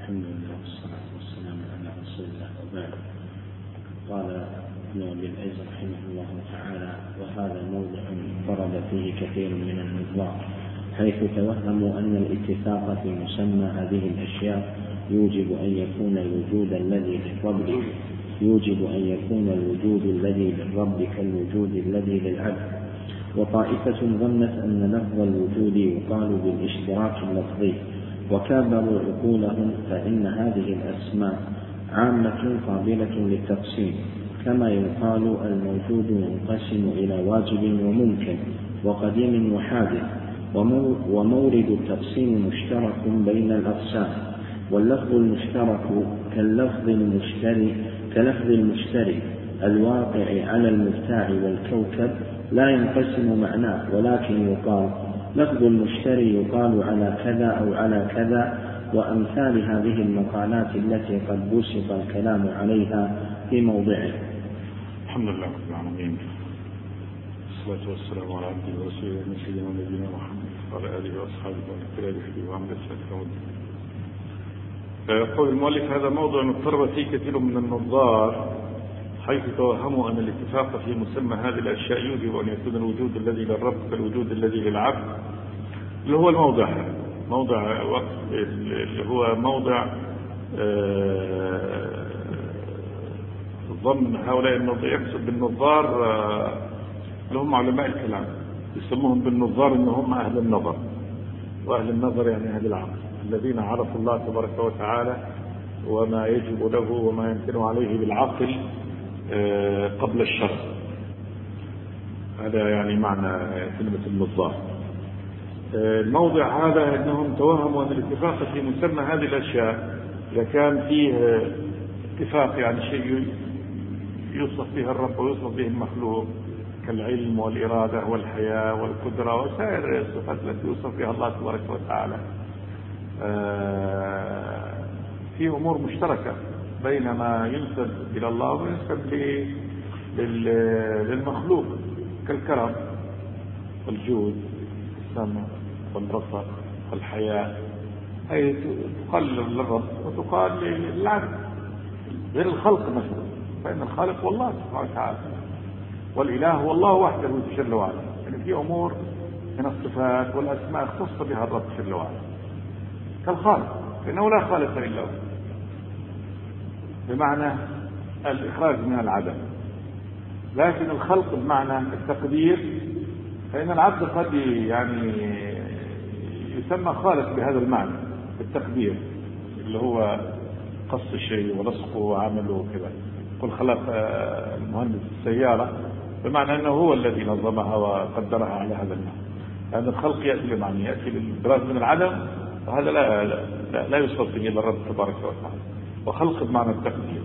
الحمد لله والصلاة والسلام على رسول الله وبعد. قال ابن أبي العز رحمه الله تعالى: وهذا موضع ضرب فيه كثير من النظار، حيث توهموا أن الاتفاق في مسمى هذه الأشياء يوجب أن يكون الوجود الذي للرب كالوجود الذي للعبد. وطائفة ظنت أن لفظ الوجود يقال بالاشتراك اللفظي، وكابروا عقولهم، فإن هذه الأسماء عامة قابلة للتقسيم، كما يقال الموجود ينقسم إلى واجب وممكن وقديم وحادث. ومورد التقسيم مشترك بين الأقسام، واللفظ المشترك كلفظ المشتري الواقع على المفتاح والكوكب لا ينقسم معناه، ولكن يقال لفظ المشتري يقال على كذا أو على كذا، وأمثال هذه المقالات التي قد بسط الكلام عليها في موضعه. الحمد لله رب العالمين، والصلاة والسلام على عبده ورسوله سيدنا ونبينا محمد وعلى آله وأصحابه ومن به وعمل السلام. فيقول المؤلف: هذا موضوع اضطرب فيه كثير من النظار، حيث توهموا أن الاتفاق في مسمى هذه الأشياء يوجب أن يكون الوجود الذي للرب كالوجود الذي للعبد، اللي هو الموضع اللي هو موضع ضمن هؤلاء النظار. يقصد بالنظار اللي هم علماء الكلام، يسموهم بالنظار إن هم أهل النظر، وأهل النظر يعني أهل العقل، الذين عرفوا الله تبارك وتعالى وما يجب له وما يمكن عليه بالعقل قبل الشرع. هذا يعني معنى كلمة النظار. الموضع هذا أنهم توهموا أن الاتفاق في مسمى هذه الأشياء إذا كان فيه اتفاق، يعني شيء يوصف به الرب ويوصف به المخلوق كالعلم والإرادة والحياة والقدرة وسائر الصفات التي يوصف بها الله تبارك وتعالى، في أمور مشتركة بين ما ينسب إلى الله وينسب للمخلوق كالكرم والجود والسمع والبصر والحياة، أي تقال للرب وتقال للعبد، غير الخلق مثلا، فإن الخالق هو الله سبحانه وتعالى، والإله هو الله وحده جل وعلا. يعني في أمور من الصفات والأسماء اختص بها الرب جل وعلا كالخالق، لأنه لا خالق إلا هو، بمعنى الإخراج من العدم. لكن الخلق بمعنى التقدير، فإن العبد قد يعني يسمى خالق بهذا المعنى التقدير، اللي هو قص الشيء ورزقه وعمله وكذا. قل خلق المهندس السيارة بمعنى أنه هو الذي نظمها وقدرها على هذا المعنى، لأن الخلق يأتي بمعنى يأتي بالإخراج من العدم، وهذا لا يوصف به إلا الرب تبارك وتعالى. وخلق بمعنى التقدير.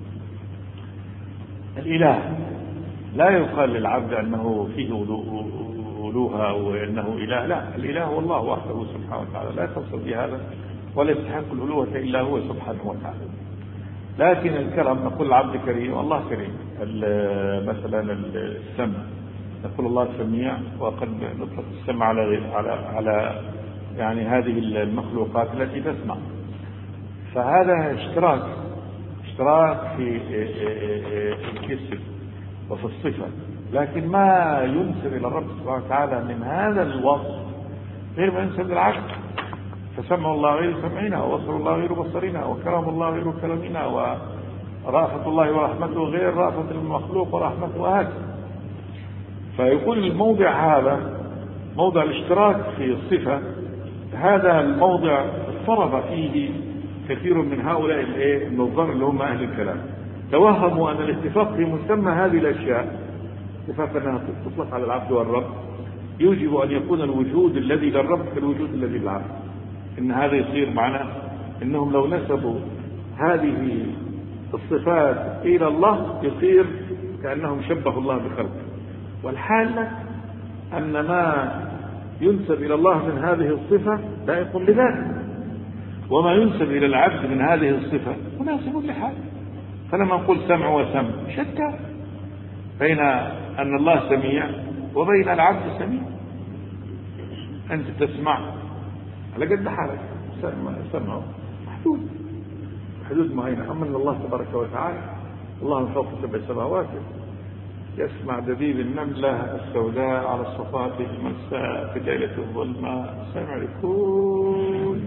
الإله لا يقال للعبد أنه فيه ألوهة وأنه إله، لا، الإله هو الله وحده سبحانه وتعالى، لا يتصل بهذا ولا يستحق الألوهة إلا هو سبحانه وتعالى. لكن الكرم نقول العبد كريم، الله كريم. مثلا السمع نقول الله سميع، وقد نطلق السمع على يعني هذه المخلوقات التي تسمع. فهذا اشتراك في الجسم وفي الصفة، لكن ما ينسب إلى الرب سبحانه وتعالى من هذا الوصف غير ما ينسب للعبد. فسمع الله غير سمعنا، وبصر الله غير بصرنا، وكرم الله غير كرمنا، ورأفة الله ورحمته غير رأفة المخلوق ورحمته، وهكذا. فيقول الموضع هذا موضع الاشتراك في الصفة، هذا الموضع اضطرب فيه كثير من هؤلاء النظار اللي هم أهل الكلام. توهموا أن الاتفاق في مسمى هذه الأشياء، اتفاق أنها تطلق على العبد والرب، يوجب أن يكون الوجود الذي للرب كالوجود الذي للعبد. إن هذا يصير معنا إنهم لو نسبوا هذه الصفات إلى الله يصير كأنهم شبهوا الله بخلقه، والحالة أن ما ينسب إلى الله من هذه الصفة لائق بذاته، وما ينسب إلى العبد من هذه الصفة مناسب لحاله. فلما نقول سمع وسمع شتى بين أن الله سميع وبين العبد سميع. أنت تسمع على قد حالك، سمعه حدود معينة. أما أن الله تبارك وتعالى الله من فوق 7 سماوات يسمع دبيب النملة السوداء على الصفات المساء في ليلة الظلمة، سمع لكل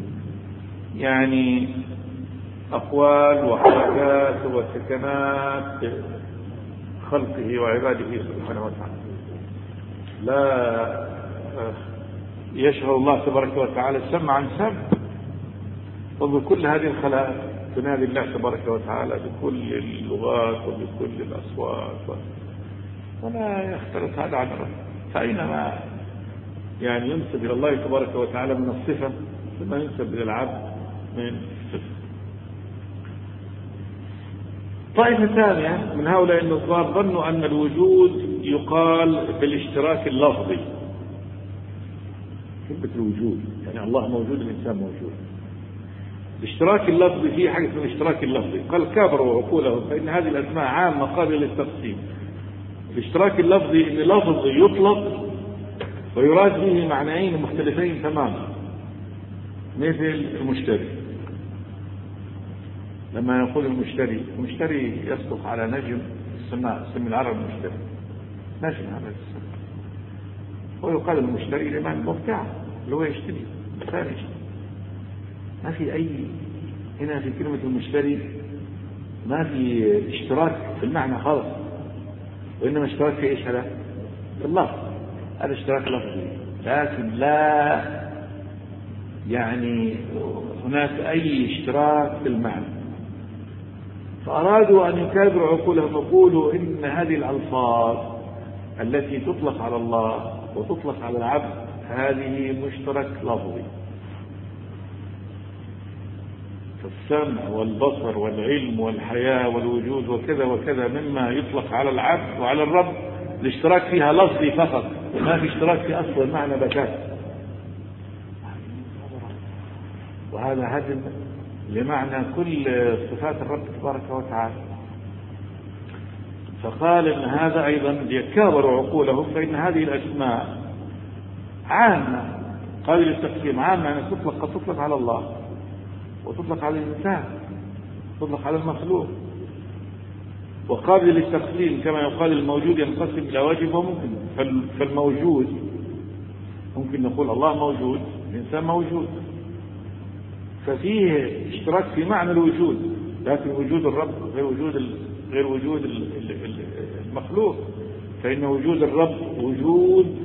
يعني أقوال وحركات وسكنات خلقه وعباده سبحانه وتعالى. لا يشهر الله تبارك وتعالى سمعا سمع، وبكل هذه الخلائق تنادي الله تبارك وتعالى بكل اللغات وبكل الأصوات، ولا يختلف هذا عن الرب. فأينما يعني ينسب إلى الله تبارك وتعالى من الصفة ثم ينسب إلى العبد من الصفة. طائفة ثانية من هؤلاء النظار ظنوا أن الوجود يقال بالاشتراك اللفظي. كلمة الوجود يعني الله موجود الإنسان موجود. الاشتراك اللفظي فيه حاجة من الاشتراك اللفظي، قال كابروا عقولهم فإن هذه الأسماء عامة قابلة للتقسيم. الاشتراك اللفظي إن لفظ يطلق ويراد به معنيين مختلفين تماما، مثل المشتري. لما يقول المشتري يصدق على نجم السماء، اسم العرب المشتري نجم هذا السماء، ويقال المشتري لمعنى المبتاع اللي هو يشتري الثاني. ما في أي هنا في كلمة المشتري ما في اشتراك في المعنى خالص، وإنما اشتراك في إيش؟ هذا في اللفظ، هذا اشتراك لفظي، لكن لا يعني هناك أي اشتراك في المعنى. فأرادوا أن يكابروا عقولهم ويقولوا إن هذه الألفاظ التي تطلق على الله وتطلق على العبد هذه مشترك لفظي. فالسمع والبصر والعلم والحياة والوجود وكذا وكذا مما يطلق على العبد وعلى الرب الاشتراك فيها لفظي فقط، ما في اشتراك في أصل المعنى بتاتا. وهذا هدم لمعنى كل صفات الرب تبارك وتعالى. فقال إن هذا أيضا ليكابروا عقولهم فإن هذه الأسماء عامة قابل للتقسيم. عامة يعني قد تطلق على الله وتطلق على الإنسان، تطلق على المخلوق، وقابل للتقسيم كما يقال الموجود ينقسم إلى واجب وممكن. فالموجود ممكن نقول الله موجود، الإنسان موجود، ففيه اشتراك في معنى الوجود، لكن وجود الرب غير وجود المخلوق. فإن وجود الرب وجود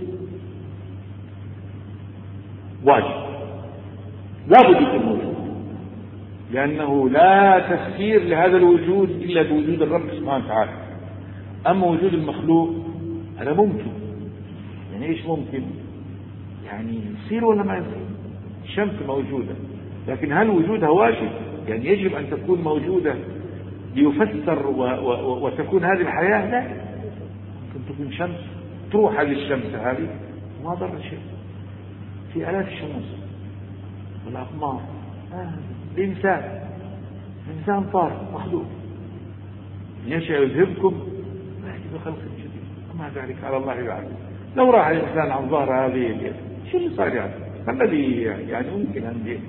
واجب لا بد يكون موجود، لأنه لا تفسير لهذا الوجود إلا بوجود الرب سبحانه وتعالى. أما وجود المخلوق هذا ممكن. يعني إيش ممكن؟ يعني يصير ولا ما يصير؟ الشمس موجودة، لكن هل وجودها واجب؟ يعني يجب أن تكون موجودة ليفسر وتكون هذه الحياة؟ لا، ممكن تكون شمس تروح هذه الشمس هذه ما ضر شيء. في آلاف الشمس والأقمار. الإنسان طار مخلوق يشاء يذهبكم ويأتي بخلق جديد، ومع ذلك على الله يعلم. لو راح الإنسان عن ظهر هذه اليد شو اللي صار يعني؟ الذي يعني ممكن أن يجي.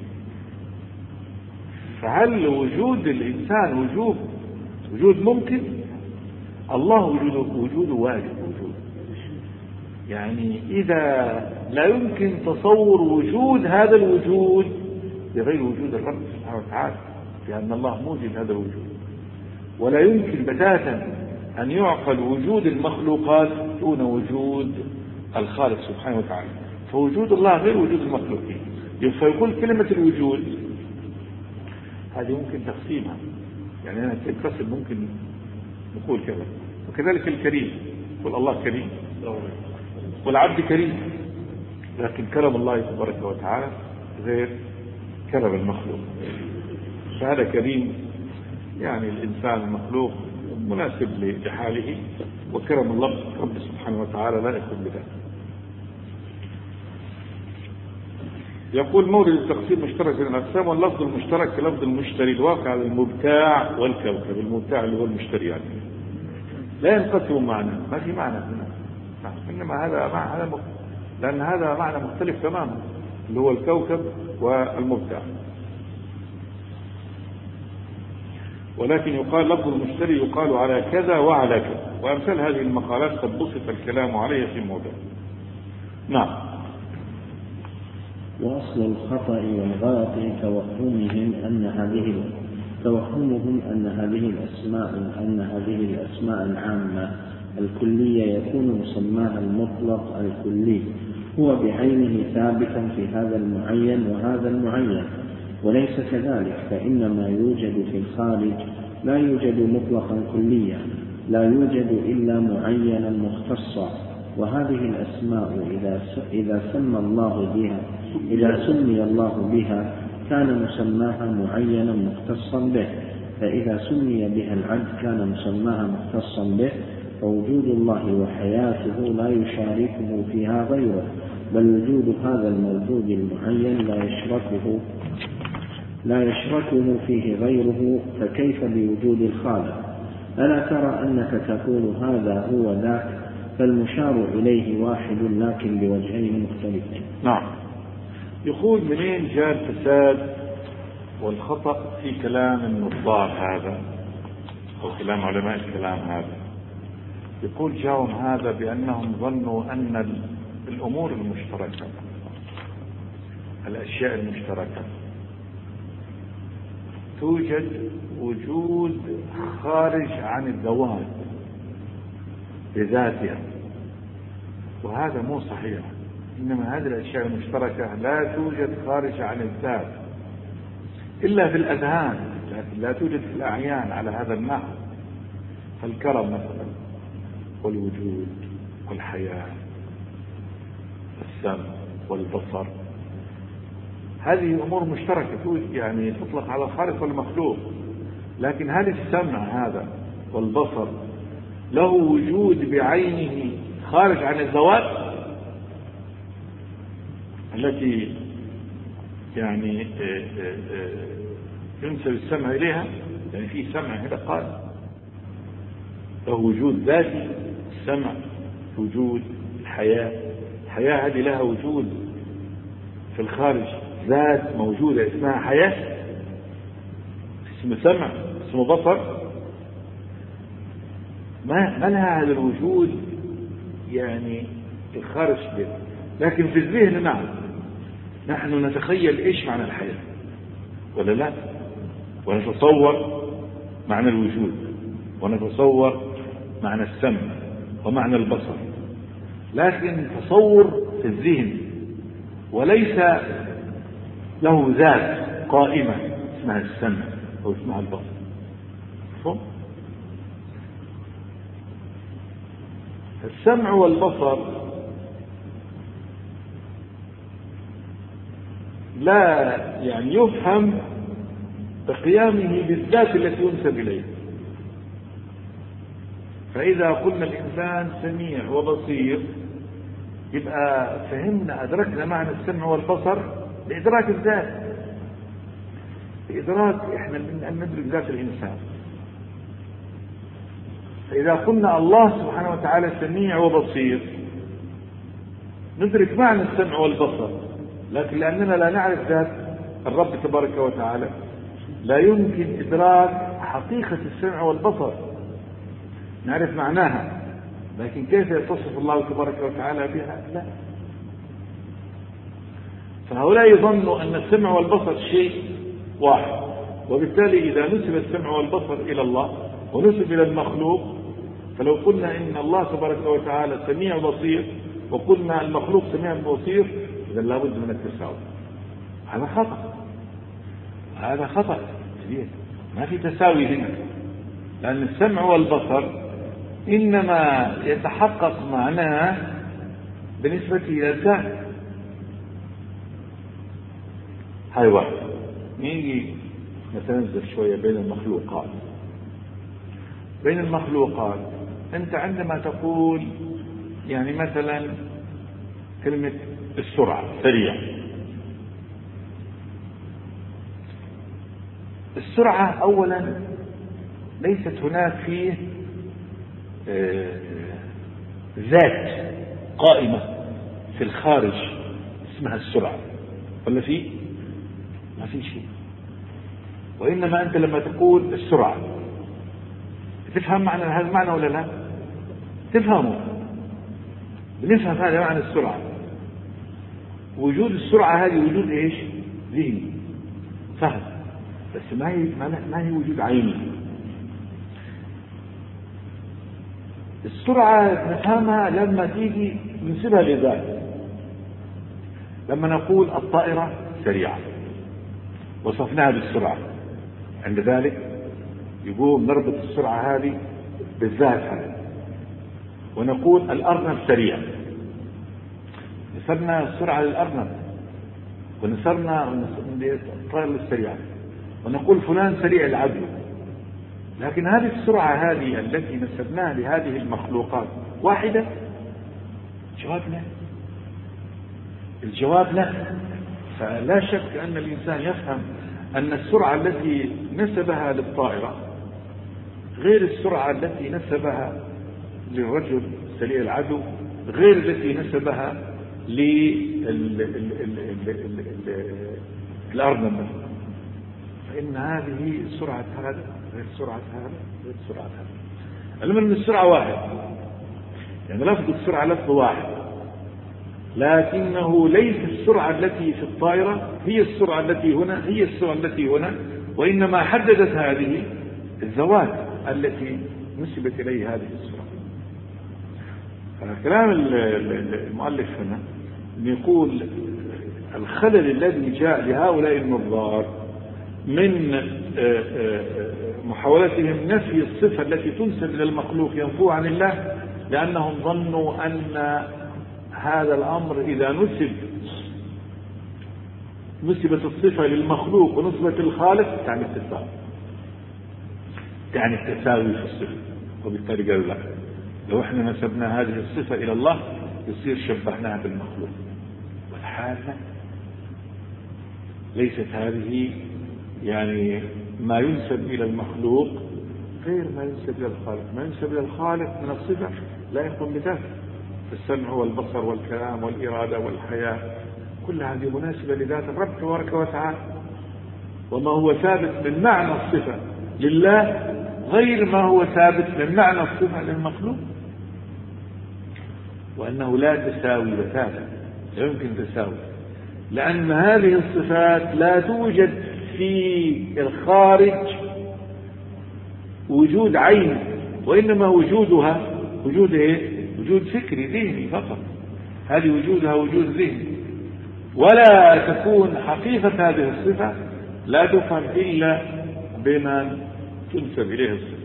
فهل وجود الإنسان وجود ممكن؟ الله وجوده واجب وجود. يعني إذا لا يمكن تصور وجود هذا الوجود بغير وجود الرب سبحانه وتعالى، لأن الله موجد هذا الوجود، ولا يمكن بتاتا أن يعقل وجود المخلوقات دون وجود الخالق سبحانه وتعالى. فوجود الله غير وجود المخلوقين. فيقول كلمة الوجود هذه ممكن تقسيمها، يعني أنا تنقسم، ممكن نقول كذا. وكذلك الكريم، يقول الله كريم والعبد كريم، لكن كرم الله تبارك وتعالى غير كرم المخلوق. فهذا كريم يعني الإنسان المخلوق مناسب لحاله، وكرم الله رب سبحانه وتعالى لا يكون بذلك. يقول مورد التقسيم مشترك بين الأقسام، واللفظ المشترك كلفظ المشتري الواقع على المبتاع والكوكب. المبتاع اللي هو المشتري يعني لا ينقسم معنى، ما في معنى هنا، إنما هذا لأن هذا معنى مختلف تماما اللي هو الكوكب والمبتاع. ولكن يقال لفظ المشتري يقال على كذا وعلى كذا، وأمثال هذه المقالات قد بسط الكلام عليها في موضع. نعم. وأصل الخطأ والغلط توهمهم أن هذه الأسماء العامة الكلية يكون مسماها المطلق الكلي هو بعينه ثابتا في هذا المعين وهذا المعين، وليس كذلك، فإن ما يوجد في الخارج لا يوجد مطلقا كليا، لا يوجد إلا معينا مختصا. وهذه الأسماء إذا سمي الله بها كان مسماها معينا مختصا به، فإذا سمي بها العبد كان مسماها مختصا به، فوجود الله وحياته لا يشاركه فيها غيره، بل وجود هذا الموجود المعين لا يشركه فيه غيره، فكيف بوجود الخالق؟ ألا ترى أنك تقول هذا هو ذاك، فالمشار إليه واحد لكن بوجهين مختلفين. نعم. يقول منين جاء الفساد والخطأ في كلام النظار هذا أو كلام علماء الكلام هذا؟ يقول جاءهم هذا بأنهم ظنوا أن الأمور المشتركة، الأشياء المشتركة، توجد وجود خارج عن الذوات بذاتها، وهذا مو صحيح. إنما هذه الأشياء المشتركة لا توجد خارج عن الذات إلا في الأذهان، لكن لا توجد في الأعيان على هذا النحو. فالكرم مثلا والوجود والحياة والسمع والبصر، هذه أمور مشتركة يعني تطلق على الخالق والمخلوق. لكن هل السمع هذا والبصر له وجود بعينه خارج عن الذوات التي يعني ينسب السمع إليها؟ يعني في سمع هذا قال له وجود ذاتي، السمع وجود، الحياة هذه لها وجود في الخارج، ذات موجودة اسمها حياة، اسم سمع، اسم بصر، ما لها هذا الوجود يعني في الخارج به. لكن في الذهن نعم، نحن نتخيل ايش معنى الحياة ولا لا، ونتصور معنى الوجود، ونتصور معنى السمع ومعنى البصر، لكن تصور في الذهن وليس له ذات قائمة اسمها السمع أو اسمها البصر. السمع والبصر لا يعني يفهم بقيامه بالذات التي ينسب إليه. فإذا قلنا الإنسان سميع وبصير يبقى فهمنا أدركنا معنى السمع والبصر بإدراك الذات، بإدراك إحنا أن ندرك ذات الإنسان. فإذا قلنا الله سبحانه وتعالى سميع وبصير ندرك معنى السمع والبصر، لكن لأننا لا نعرف ذات الرب تبارك وتعالى لا يمكن إدراك حقيقة السمع والبصر. نعرف معناها لكن كيف يتصف الله تبارك وتعالى بها لا. فهؤلاء يظنوا أن السمع والبصر شيء واحد، وبالتالي إذا نسب السمع والبصر إلى الله ونسب إلى المخلوق، فلو قلنا إن الله تبارك وتعالى سميع بصير وقلنا المخلوق سميع بصير إذا لابد من التساوي. هذا خطأ كبير، ما في تساوي هنا، لأن السمع والبصر إنما يتحقق معناه بالنسبة إلى الذات. هاي واحد. نيجي نتنزل شوية بين المخلوقات. أنت عندما تقول يعني مثلا كلمة السرعة، سريع، السرعة أولا ليست هناك فيه ذات قائمة في الخارج اسمها السرعة، ولا فيه؟ ما في شيء. وإنما أنت لما تقول السرعة تفهم معنى هذا المعنى ولا لا؟ تفهمه. بنفهم هذا معنى السرعة. وجود السرعة هذه وجود إيش؟ ذهني فهم، بس ما هي وجود عيني. السرعة نفهمها لما تيجي ننسبها لذات. لما نقول الطائرة سريعة وصفناها بالسرعة، عند ذلك يقوم نربط السرعة هذه بالذات هذه. ونقول الأرنب سريع، نسبنا السرعة للأرنب ونسبنا الطائرة السريعة، ونقول فلان سريع العدو. لكن هذه السرعة هذه التي نسبناها لهذه المخلوقات واحدة؟ جواب لا. الجواب لا. فلا شك أن الإنسان يفهم أن السرعة التي نسبها للطائرة غير السرعة التي نسبها للرجل سريع العدو، غير التي نسبها للأرنب. فإن هذه سرعة هذا غير سرعة هذا غير سرعة هذا. المهم أن السرعة واحد، يعني لفظ السرعة لفظ واحد، لكنه ليس السرعة التي في الطائرة هي السرعة التي هنا هي السرعة التي هنا، وإنما حددت هذه الذوات التي نسبت إليه هذه السرعة. كلام المؤلف هنا يقول الخلل الذي جاء لهؤلاء النظار من محاولتهم نفي الصفة التي تنسب إلى المخلوق ينفوها عن الله، لأنهم ظنوا أن هذا الأمر إذا نسبت الصفة للمخلوق ونسبت الخالق تعني التساوي، يعني التساوي في الصفة. وبالتالي قالوا لا، لو احنا نسبنا هذه الصفة إلى الله يصير شبهناها بالمخلوق، والحال ليست هذه. يعني ما ينسب إلى المخلوق غير ما ينسب إلى الخالق. ما ينسب إلى الخالق من الصفة لا يكون بذاته، السمع والبصر والكلام والإرادة والحياة كل هذه مناسبة لذات الرب تبارك وتعالى. وما هو ثابت من معنى الصفة لله غير ما هو ثابت من معنى الصفة للمخلوق، وأنه لا تساوي بتاتا، لا يمكن تساوي، لأن هذه الصفات لا توجد في الخارج وجود عين، وإنما وجودها وجود ايه؟ وجود فكري ذهني فقط. هذه وجودها وجود ذهني، ولا تكون حقيقة هذه الصفة لا تفهم إلا بما تنسب إليه الصفة.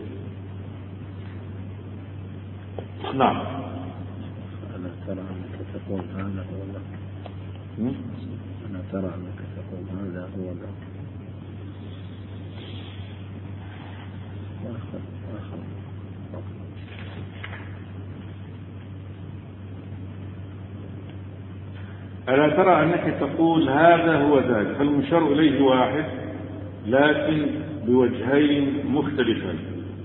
نعم. أنا ترى أنك تقول هذا هو الله. أنا ترى أنك تقول هذا هو الله. ألا ترى أنك تقول هذا هو ذاك، فالمشار إليه واحد لكن بوجهين مختلفين.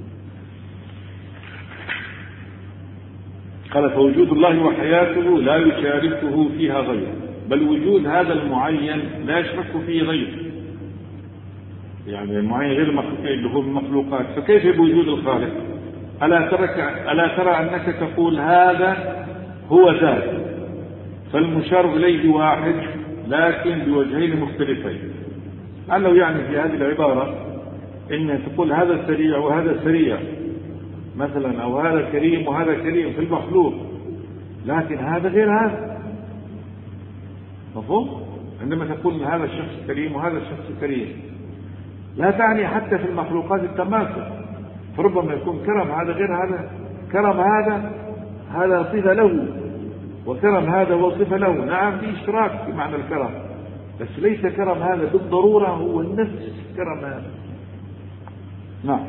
قال فوجود الله وحياته لا يشاركه فيها غيره، بل وجود هذا المعين لا يشرك فيه غيره. يعني المعين غير اللي هو المخلوقات، فكيف بوجود الخالق؟ ألا ترى أنك تقول هذا هو ذاك، فالمشار إليه واحد لكن بوجهين مختلفين. لأنه يعني في هذه العبارة إن تقول هذا سريع وهذا سريع مثلا، أو هذا كريم وهذا كريم في المخلوق، لكن هذا غير هذا. مفهوم؟ عندما تقول هذا الشخص كريم وهذا الشخص كريم لا تعني حتى في المخلوقات التماثل، فربما يكون كرم هذا غير هذا، كرم هذا صفة له، وكرم هذا وصفة له. نعم في اشتراك في معنى الكرم، بس ليس كرم هذا بالضرورة هو نفس كرم هذا. نعم.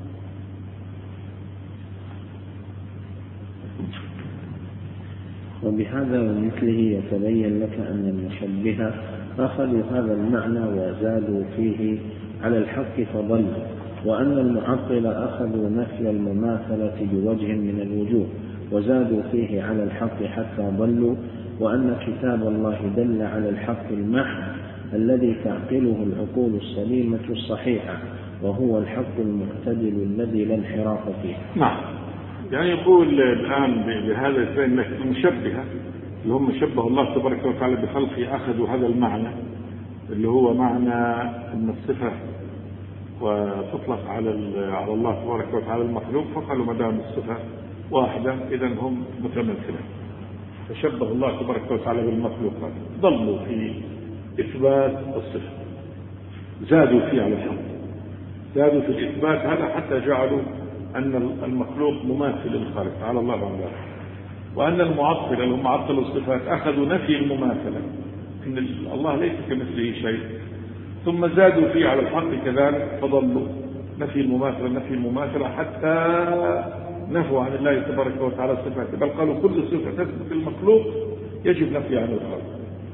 وبهذا ومثله يتبين لك أن المشبهة أخذوا هذا المعنى وزادوا فيه على الحق فضلوا، وأن المعطلة أخذوا نفي المماثلة بوجه من الوجوه وزادوا فيه على الحق حتى ضلوا، وأن كتاب الله دل على الحق المحض الذي تعقله العقول السليمة الصحيحة، وهو الحق المعتدل الذي لا انحراف فيه. نعم، يعني يقول الآن بهذا فإن المشبهة اللي هم شبه الله تبارك وتعالى بخلقه أخذوا هذا المعنى اللي هو معنى أن الصفة وتطلق على الله تبارك وتعالى المخلوق، فقالوا ما دام الصفة واحدة إذن هم متمثلين، فشبه الله تبارك وتعالى بالمخلوقات، ضلوا في إثبات الصفة، زادوا فيه على الحق، زادوا في الإثبات هذا حتى جعلوا أن المخلوق مماثل للخالق تعالى الله عن ذلك، وأن المعطلة اللي هم عطلوا الصفات أخذوا نفي المماثلة، إن الله ليس كمثله شيء، ثم زادوا فيه على الحق كذلك، فضلوا نفي المماثلة حتى نفوا عن الله تبارك وتعالى صفاته، بل قالوا كل صفة تثبت المخلوق يجب نفي عن الخالق،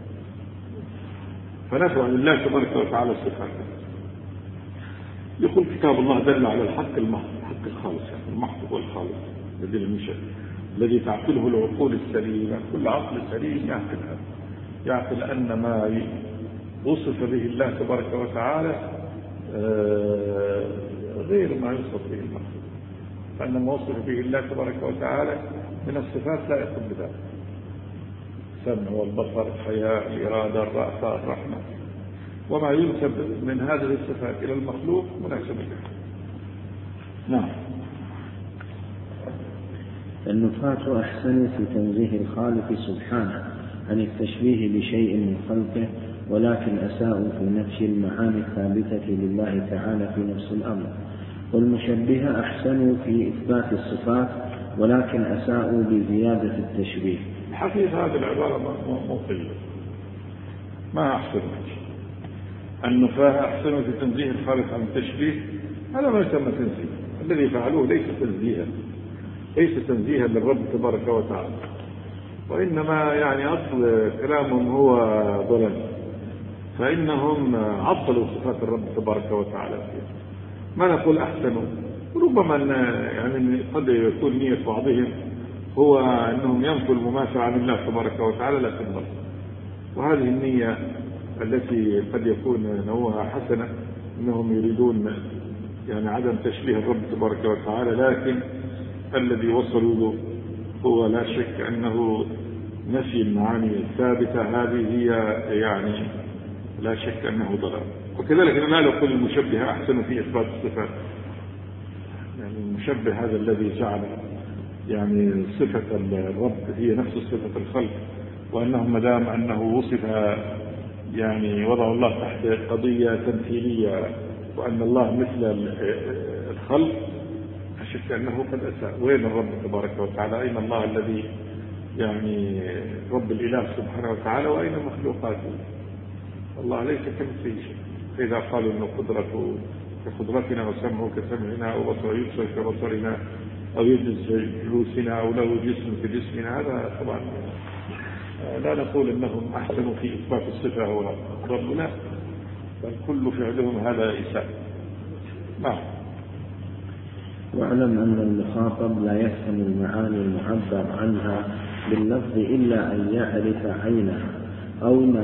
فنفوا عن الله تبارك وتعالى صفاته. يقول كتاب الله دل على الحق المحض، الحق الخالص، يعني المحض والخالص الذي لم يشرك، الذي تعقله العقول السليمة، كل عقل سليم يعقل هذا، يعقل أن ما وصف به الله تبارك وتعالى غير ما يوصف به المخلوق، فأن ما وصف به الله تبارك وتعالى من الصفات لا يقوم بذلك، السمع والبصر، الحياة، الإرادة، الرأفة، الرحمة، وما ينسب من هذه الصفات إلى المخلوق مناسب له. نعم. النفاة أحسنوا في تنزيه الخالق سبحانه عن التشبيه بشيء من خلقه، ولكن أساءوا في نفي المعاني الثابتة لله تعالى في نفس الأمر. والمشبهة أحسنوا في إثبات الصفات، ولكن أساءوا بزيادة التشبيه. حقيقة هذه العبارة مطلقة، ما أحسن النفاة أحسنوا في تنزيه الخالق عن التشبيه، هذا ما يسمى تنزيه، الذي فعلوه ليس تنزيها للرب تبارك وتعالى، وإنما يعني أصل كلامهم هو ضلال، فإنهم عطلوا صفات الرب تبارك وتعالى فيه. ما نقول أحسنوا، ربما يعني قد يكون نية بعضهم هو أنهم ينفوا المماثلة عن الله تبارك وتعالى، لكن ضل، وهذه النية التي قد يكون نوعها حسنة، أنهم يريدون يعني عدم تشبيه الرب تبارك وتعالى، لكن الذي وصلوا له هو لا شك أنه نفي المعاني الثابتة، هذه هي يعني لا شك أنه ضلال. وكذلك أنا لا أقول المشبه أحسن في إثبات الصفات، يعني المشبه هذا الذي جعل يعني صفة الرب هي نفس صفة الخلق، وأنه مدام أنه وصف يعني وضع الله تحت قضية تمثيلية وأن الله مثل الخلق، أشك أنه قد أساء. وين الرب تبارك وتعالى؟ أين الله الذي يعني رب الإله سبحانه وتعالى، وأين مخلوقاته؟ الله ليس كمثله شيء. فإذا قالوا أن قدرته كقدرتنا وسمعه كسمعنا أو بصره يبصر كبصرنا أو يجلس جلوسنا أو له جسم كجسمنا، هذا طبعا لا نقول أنهم أحسنوا في إثبات الصفة هو رب، لا، بل كل فعلهم هذا إساءة. نعم. واعلم أن المخاطب لا يفهم المعاني المعبر عنها باللفظ إلا أن يعرف عينها أو ما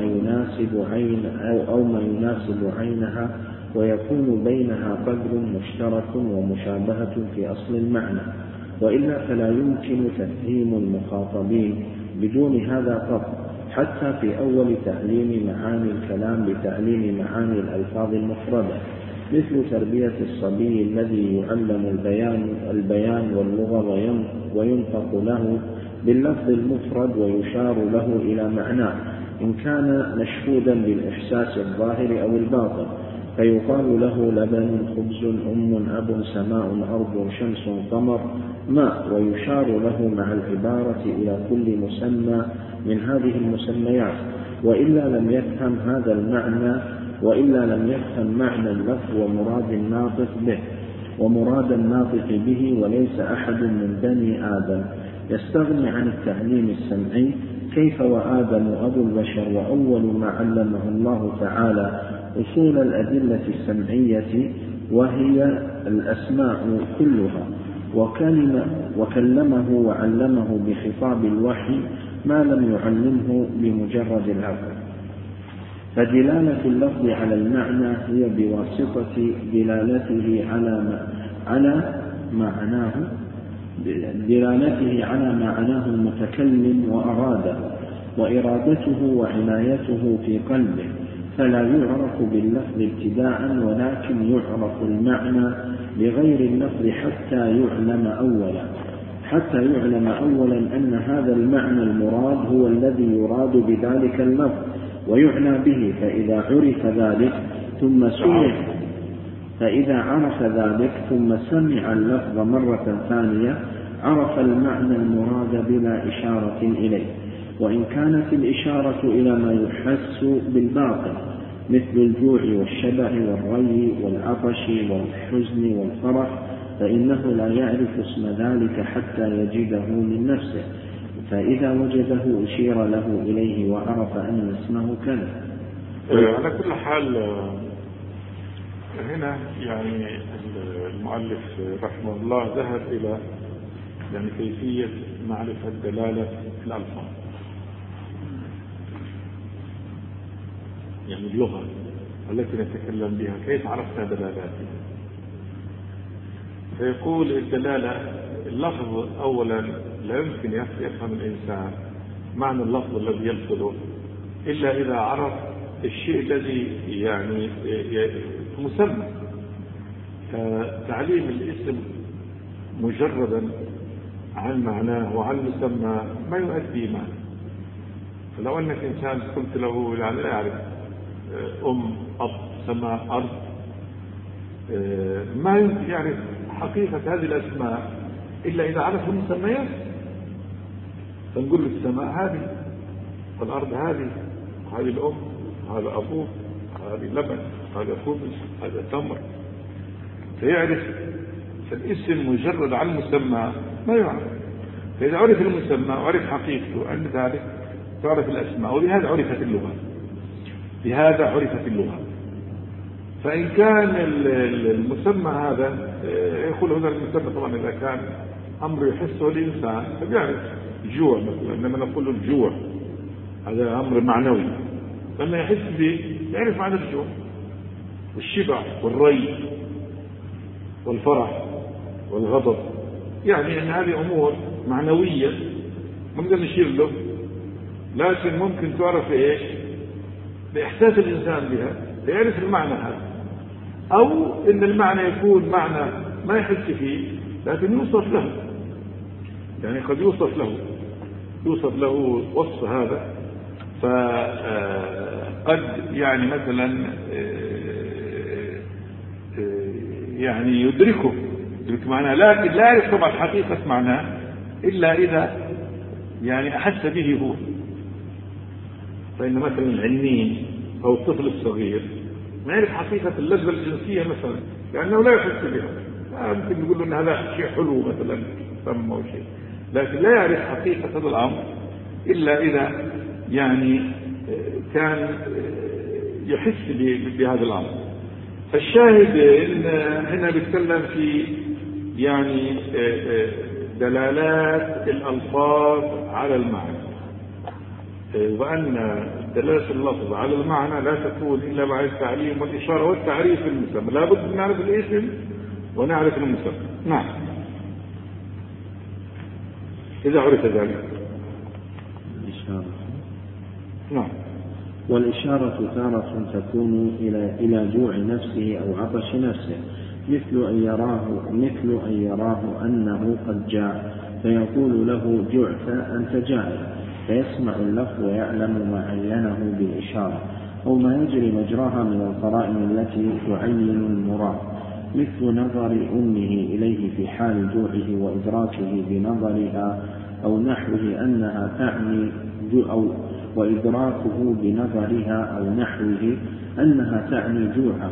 يناسب عينها، ويكون بينها قدر مشترك ومشابهة في أصل المعنى، وإلا فلا يمكن تفهيم المخاطبين بدون هذا قط، حتى في أول تعليم معاني الكلام بتعليم معاني الألفاظ المفردة، مثل تربية الصبي الذي يعلم البيان واللغة وينطق له باللفظ المفرد ويشار له إلى معناه إن كان مشهودا بالإحساس الظاهر أو الباطن، فيقال له لبن، خبز، أب، سماء، أرض، شمس، قمر، ماء، ويشار له مع العبارة إلى كل مسمى من هذه المسميات، وإلا لم يفهم معنى اللفظ ومراد الناطق به، وليس أحد من بني آدم يستغني عن التعليم السمعي، كيف وآدم أبو البشر وأول ما علمه الله تعالى أصول الأدلة السمعية وهي الأسماء كلها، وكلمه وعلمه بخطاب الوحي ما لم يعلمه بمجرد العقل. فدلالة اللفظ على المعنى هي بواسطة دلالته على معناه المتكلم وأراده وإرادته وعنايته في قلبه، فلا يعرف باللفظ ابتداء، ولكن يعرف المعنى بغير اللفظ حتى يعلم أولا أن هذا المعنى المراد هو الذي يراد بذلك اللفظ ويعنى به. فإذا عرف ذلك ثم سمع اللفظ مرة ثانية عرف المعنى المراد بلا إشارة إليه، وإن كانت الإشارة إلى ما يحس بالباطن مثل الجوع والشبع والري والعطش والحزن والفرح، فإنه لا يعرف اسم ذلك حتى يجده من نفسه، فإذا وجده أشير له إليه وعرف أن اسمه كذا. على كل حال هنا يعني المؤلف رحمه الله ذهب إلى يعني كيفية معرفة دلالة الألفاظ، يعني اللغة التي نتكلم بها كيف عرفنا دلالاتها. فيقول الدلالة اللفظ أولا لا يمكن يفهم الإنسان معنى اللفظ الذي يلفظه إلا إذا عرف الشيء الذي يعني مسمى. فتعليم الاسم مجردا عن معناه وعن مسمى ما يؤدي معنى. فلو أنك إنسان قلت له لا يعرف أب سماء أرض، ما يمكن يعرف حقيقة هذه الأسماء إلا إذا عرف المسميات. فنقول له السماء هذه والأرض هذه، هذه الأم، هذا أبوه، هذه لبن، هذا خبز، هذا تمر، فيعرف. فالاسم مجرد عن المسمى ما يعرف. فإذا عرف المسمى وعرف حقيقته عند ذلك تعرف الأسماء، وبهذا عرفت اللغة. فإن كان المسمى هذا يقول هنا المسمى طبعا إذا كان أمر يحسه الإنسان فبيعرف الجوع مثلا، لما نقول الجوع هذا أمر معنوي، لما يحس به يعرف معنى الجوع والشبع والري والفرح والغضب، يعني أن هذه أمور معنوية ممكن نشير له، لكن ممكن تعرف إيش بإحساس الإنسان بها يعرف المعنى هذا. أو إن المعنى يكون معنى ما يحس فيه لكن يوصف له، يعني قد يوصف له وصف هذا، فقد يعني مثلا يعني يدرك معناه، لكن لا يعرف طبعا حقيقة معناه إلا إذا يعني أحس به هو. فإن مثلا العنين أو الطفل الصغير ما يعرف حقيقة اللذة الجنسية مثلا لأنه لا يحس بها، ممكن يقول له أن هذا شيء حلو مثلا ثم أو شيء، لكن لا يعرف حقيقة هذا الأمر إلا إذا يعني كان يحس بهذا الأمر. فالشاهد إن هنا بيتكلم في يعني دلالات الألفاظ على المعنى، وأن دلالة اللفظ على المعنى لا تكون إلا مع التعليم والإشارة والتعريف المسمى. لا بد أن نعرف الاسم ونعرف المسمى. نعم، إذا عرف ذلك الإشارة. نعم. والإشارة تارة تكون إلى جوع نفسه أو عطش نفسه، مثل أن يراه أنه قد جاء فيقول له جعت أنت جائع، فيسمع اللفظ ويعلم ما عينه بالإشارة، أو ما يجري مجراها من القرائن التي تعين المراد، مثل نظر أمه إليه في حال جوعه وإدراكه بنظرها أو نحوه أنها تعني وإدراكه بنظرها أو نحوه أنها تعني جوعه،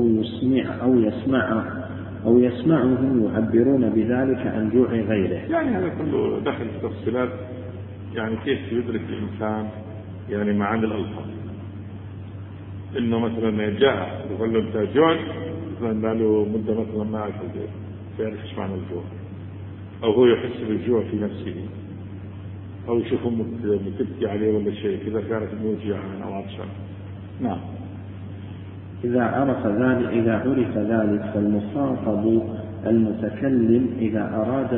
أو يسمعهم يعبرون بذلك عن جوع غيره. يعني هذا كله داخل في تفصيلات يعني كيف يدرك الإنسان يعني معاني الألفاظ. إنه مثلا جاء يقول له أنت جوع، مثلا له مدة مثلا ما أعرف يعرف إيش معنى الجوع، أو هو يحس بالجوع في نفسه، أو يشوف أمه بتبكي عليه ولا شيء كذا يعرف إنه جيعان أو عطشان. نعم. إذا عرف ذلك فالمخاطب المتكلم إذا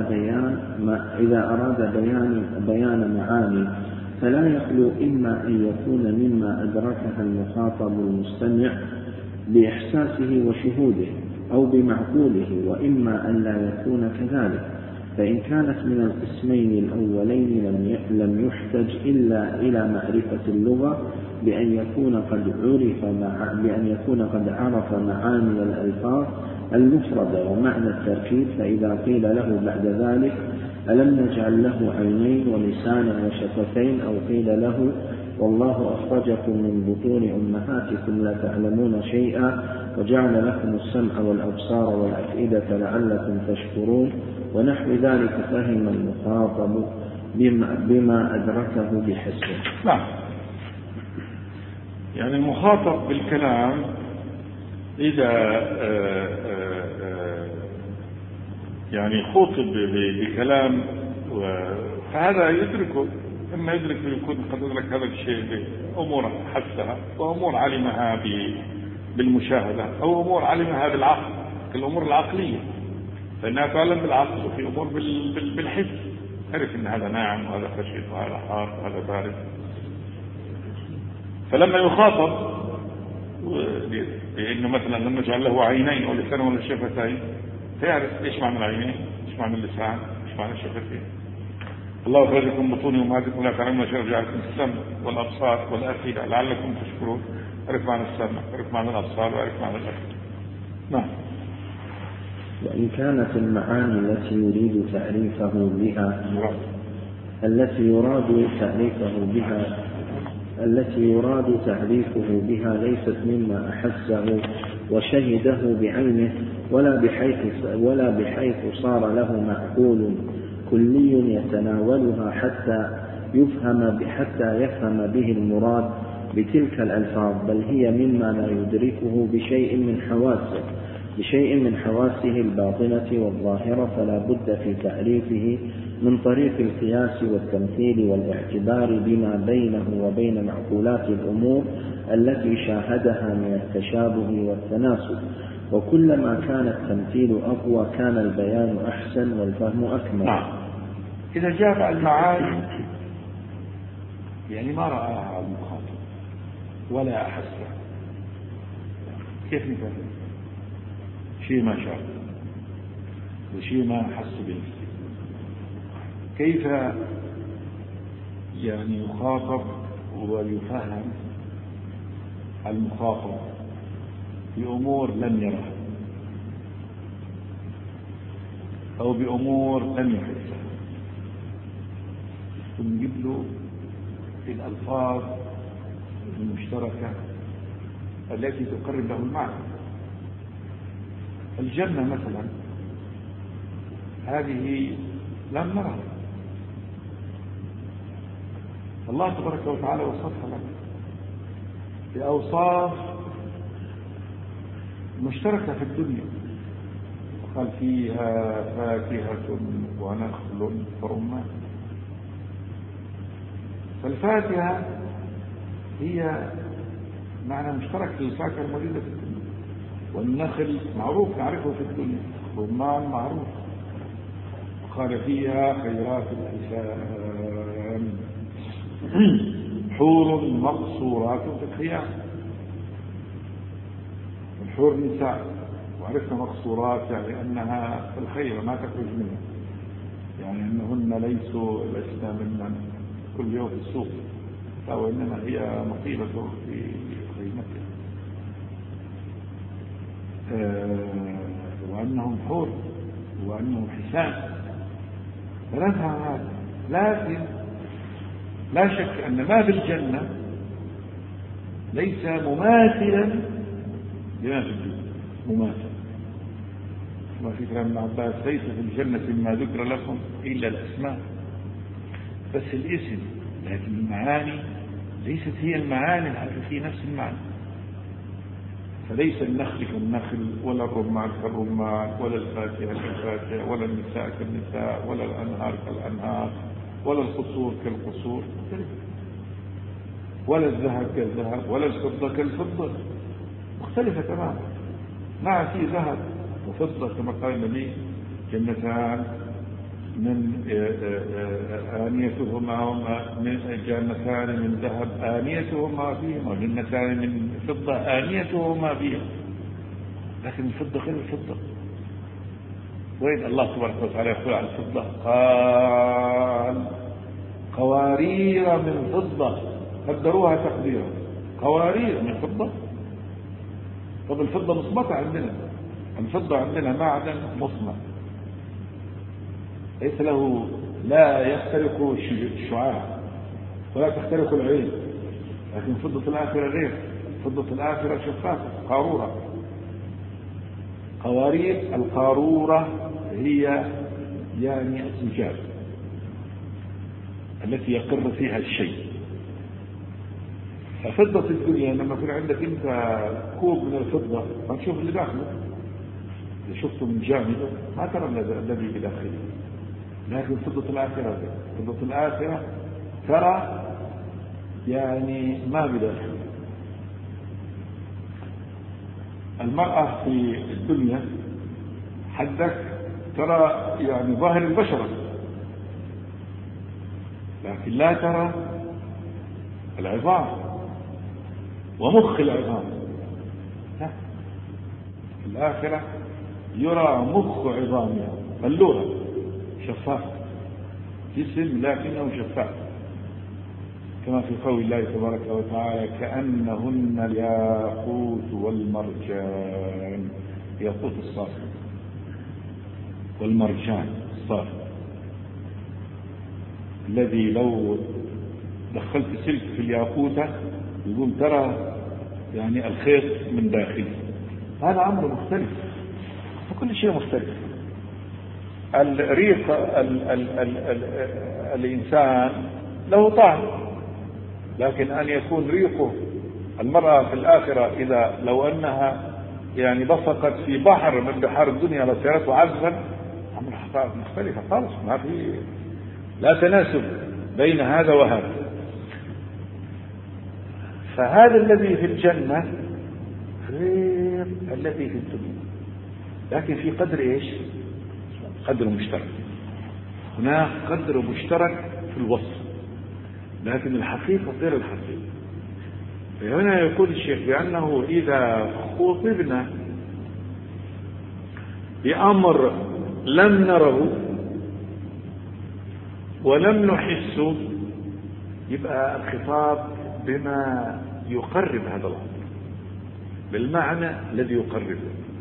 أراد بيان معاني فلا يخلو إما أن يكون مما أدركها المخاطب المستمع بإحساسه وشهوده أو بمعقوله، وإما أن لا يكون كذلك. فإن كانت من القسمين الأولين لم يحتج إلا إلى معرفة اللغة بأن يكون قد عرف معاني الألفاظ المفردة ومعنى التركيب. فإذا قيل له بعد ذلك ألم نجعل له عينين ولسانا وشفتين، أو قيل له والله أخرجكم من بطون أمهاتكم لا تعلمون شيئا وجعل لكم السمع والأبصار والأفئدة لعلكم تشكرون ونحو ذلك، فهم المخاطب بما أدركه بحسه. نعم. يعني المخاطب بالكلام إذا يعني خاطب بكلام فهذا يدركه، إما يدرك يكون قد أدرك هذا الشيء بأمور حسها وأمور علمها بالمشاهدة أو أمور علمها بالعقل كالأمور العقلية، فإنها تعلم بالعقل، وفي أمور بالحس، عرف إن هذا ناعم وهذا خشن وهذا حار وهذا بارد. فلما يخاطب بأنه مثلا لما نجعل له عينين ولسان ولا شفتين فيعرف إيش معنى العينين، إيش معنى اللسان، إيش معنى الشفتين. الله أخرجكم بطون أمهاتكم لا تعلمون شيئا وجعل لكم السمع والأبصار والأفئدة لعلكم تشكرون. عرف معنى السمع، عرف معنى الأبصار، وعرف معنى الأفئدة. نعم. وإن كانت المعاني التي يريد تعريفه بها ليست مما أحسه وشهده بعينه ولا بحيث صار له معقول كلي يتناولها حتى يفهم به المراد بتلك الألفاظ، بل هي مما لا يدركه بشيء من حواسه الباطنة والظاهرة، فلا بد في تعريفه من طريق القياس والتمثيل والاعتبار بما بينه وبين معقولات الأمور التي شاهدها من التشابه والتناسب. وكلما كان التمثيل أقوى كان البيان أحسن والفهم أكمل. إذا جاء المعاني يعني ما رآها المخاطب ولا أحسها، كيف نفهم؟ شيء ما شاء وشيء ما حس به، كيف يعني يخاطب ويفهم المخاطب بأمور لم يرها أو بأمور لم يحسها، ونجيب له الألفاظ المشتركة التي تقرب له المعنى. الجنة مثلا هذه لم نرها، الله تبارك وتعالى وصفها لنا بأوصاف مشتركة في الدنيا، قال فيها فاكهة ونخل ورمان. فالفاكهة هي معنى مشترك للفاكهة الموجودة في الدنيا، والنخل معروف نعرفه في الدنيا، الرمان معروف. قال فيها خيرات الحسان حور مقصورات في الخيام. الحور نساء، وعرفنا مقصورات يعني أنها الخير ما تخرج منها، يعني أنهن لسنا ممن كل يوم في السوق، وإنما هي مقيمة في خيمتها، وأنهم حور وأنهم حسان. فنفهم هذا، لكن لا شك أن ما في الجنة ليس مماثلا لما في الدنيا، مماثل. ما في كلام ابن عباس ليس في الجنة ما ذكر لكم إلا الأسماء، بس الاسم، لكن المعاني ليست هي المعاني الحقيقية نفس المعنى. فليس النخل كالنخل، ولا الرمان كالرمان، ولا الفاكهة كالفاكهة، ولا النساء كالنساء، ولا الأنهار كالأنهار، ولا القصور كالقصور. ولا الذهب كالذهب ولا الفضة كالفضة، مختلفة تماما. ما في ذهب وفضة كما قال النبي جنتان من جنتان من ذهب آنيتهما فيهما وجنتان من فضة آنيتهما فيها، لكن الفضة غير الفضة. وين الله تبارك وتعالى يقول عن الفضة؟ قال قوارير من فضة قدروها تقديرا. قوارير من فضة. طب الفضة مصمتة عندنا، الفضة عندنا معدن مصمت ليس له، لا يخترق الشعاع ولا تخترق العين، لكن فضة الآخرة غير. فضة الآخرة شفافة قارورة. قوارير القارورة هي يعني الزجاج التي يقر فيها الشيء. ففضة الدنيا لما يكون عندك انت كوب من الفضة ما تشوف اللي داخله، إذا شفته من جانبه ما ترى الذي بداخله. لكن فضة الآخرة، فضة الآخرة ترى يعني ما بداخله. المرأة في الدنيا حدك ترى يعني ظاهر البشرة، لكن لا ترى العظام ومخ العظام. في الآخرة يرى مخ عظامها اللغة شفاف، جسم لكنه شفاف، كما في قول الله تبارك وتعالى كأنهن الياقوت والمرجان. ياقوت الصافي والمرجان الصافي الذي لو دخلت سلك في الياقوتة يقوم ترى يعني الخيط من داخله. هذا أمر مختلف، كل شيء مختلف. الريق الإنسان له طعم، لكن أن يكون ريقه المرأة في الآخرة إذا لو أنها يعني بصقت في بحر من بحار الدنيا لصيرته عذبا، أمر حقائق مختلفة خالص، ما في لا تناسب بين هذا وهذا. فهذا الذي في الجنة غير الذي في الدنيا، لكن في قدر إيش؟ قدر مشترك. هناك قدر مشترك في الوصف، لكن الحقيقة غير الحقيقة. فهنا يقول الشيخ بأنه إذا خطبنا بأمر لم نره ولم نحسه يبقى الخطاب بما يقرب هذا الأمر بالمعنى الذي يقربه.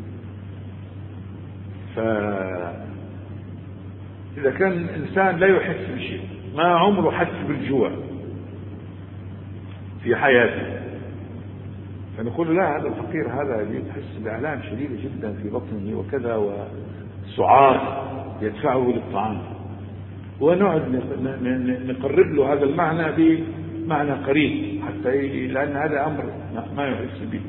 فإذا كان الإنسان لا يحس بشيء، ما عمره حس بالجوع في حياته، فنقول لا، هذا الفقير هذا يحس بآلام شديدة جدا في بطنه وكذا وسعار يدفعه للطعام، ونقعد نقرب له هذا المعنى بمعنى قريب حتى لأن هذا أمر ما يحس به.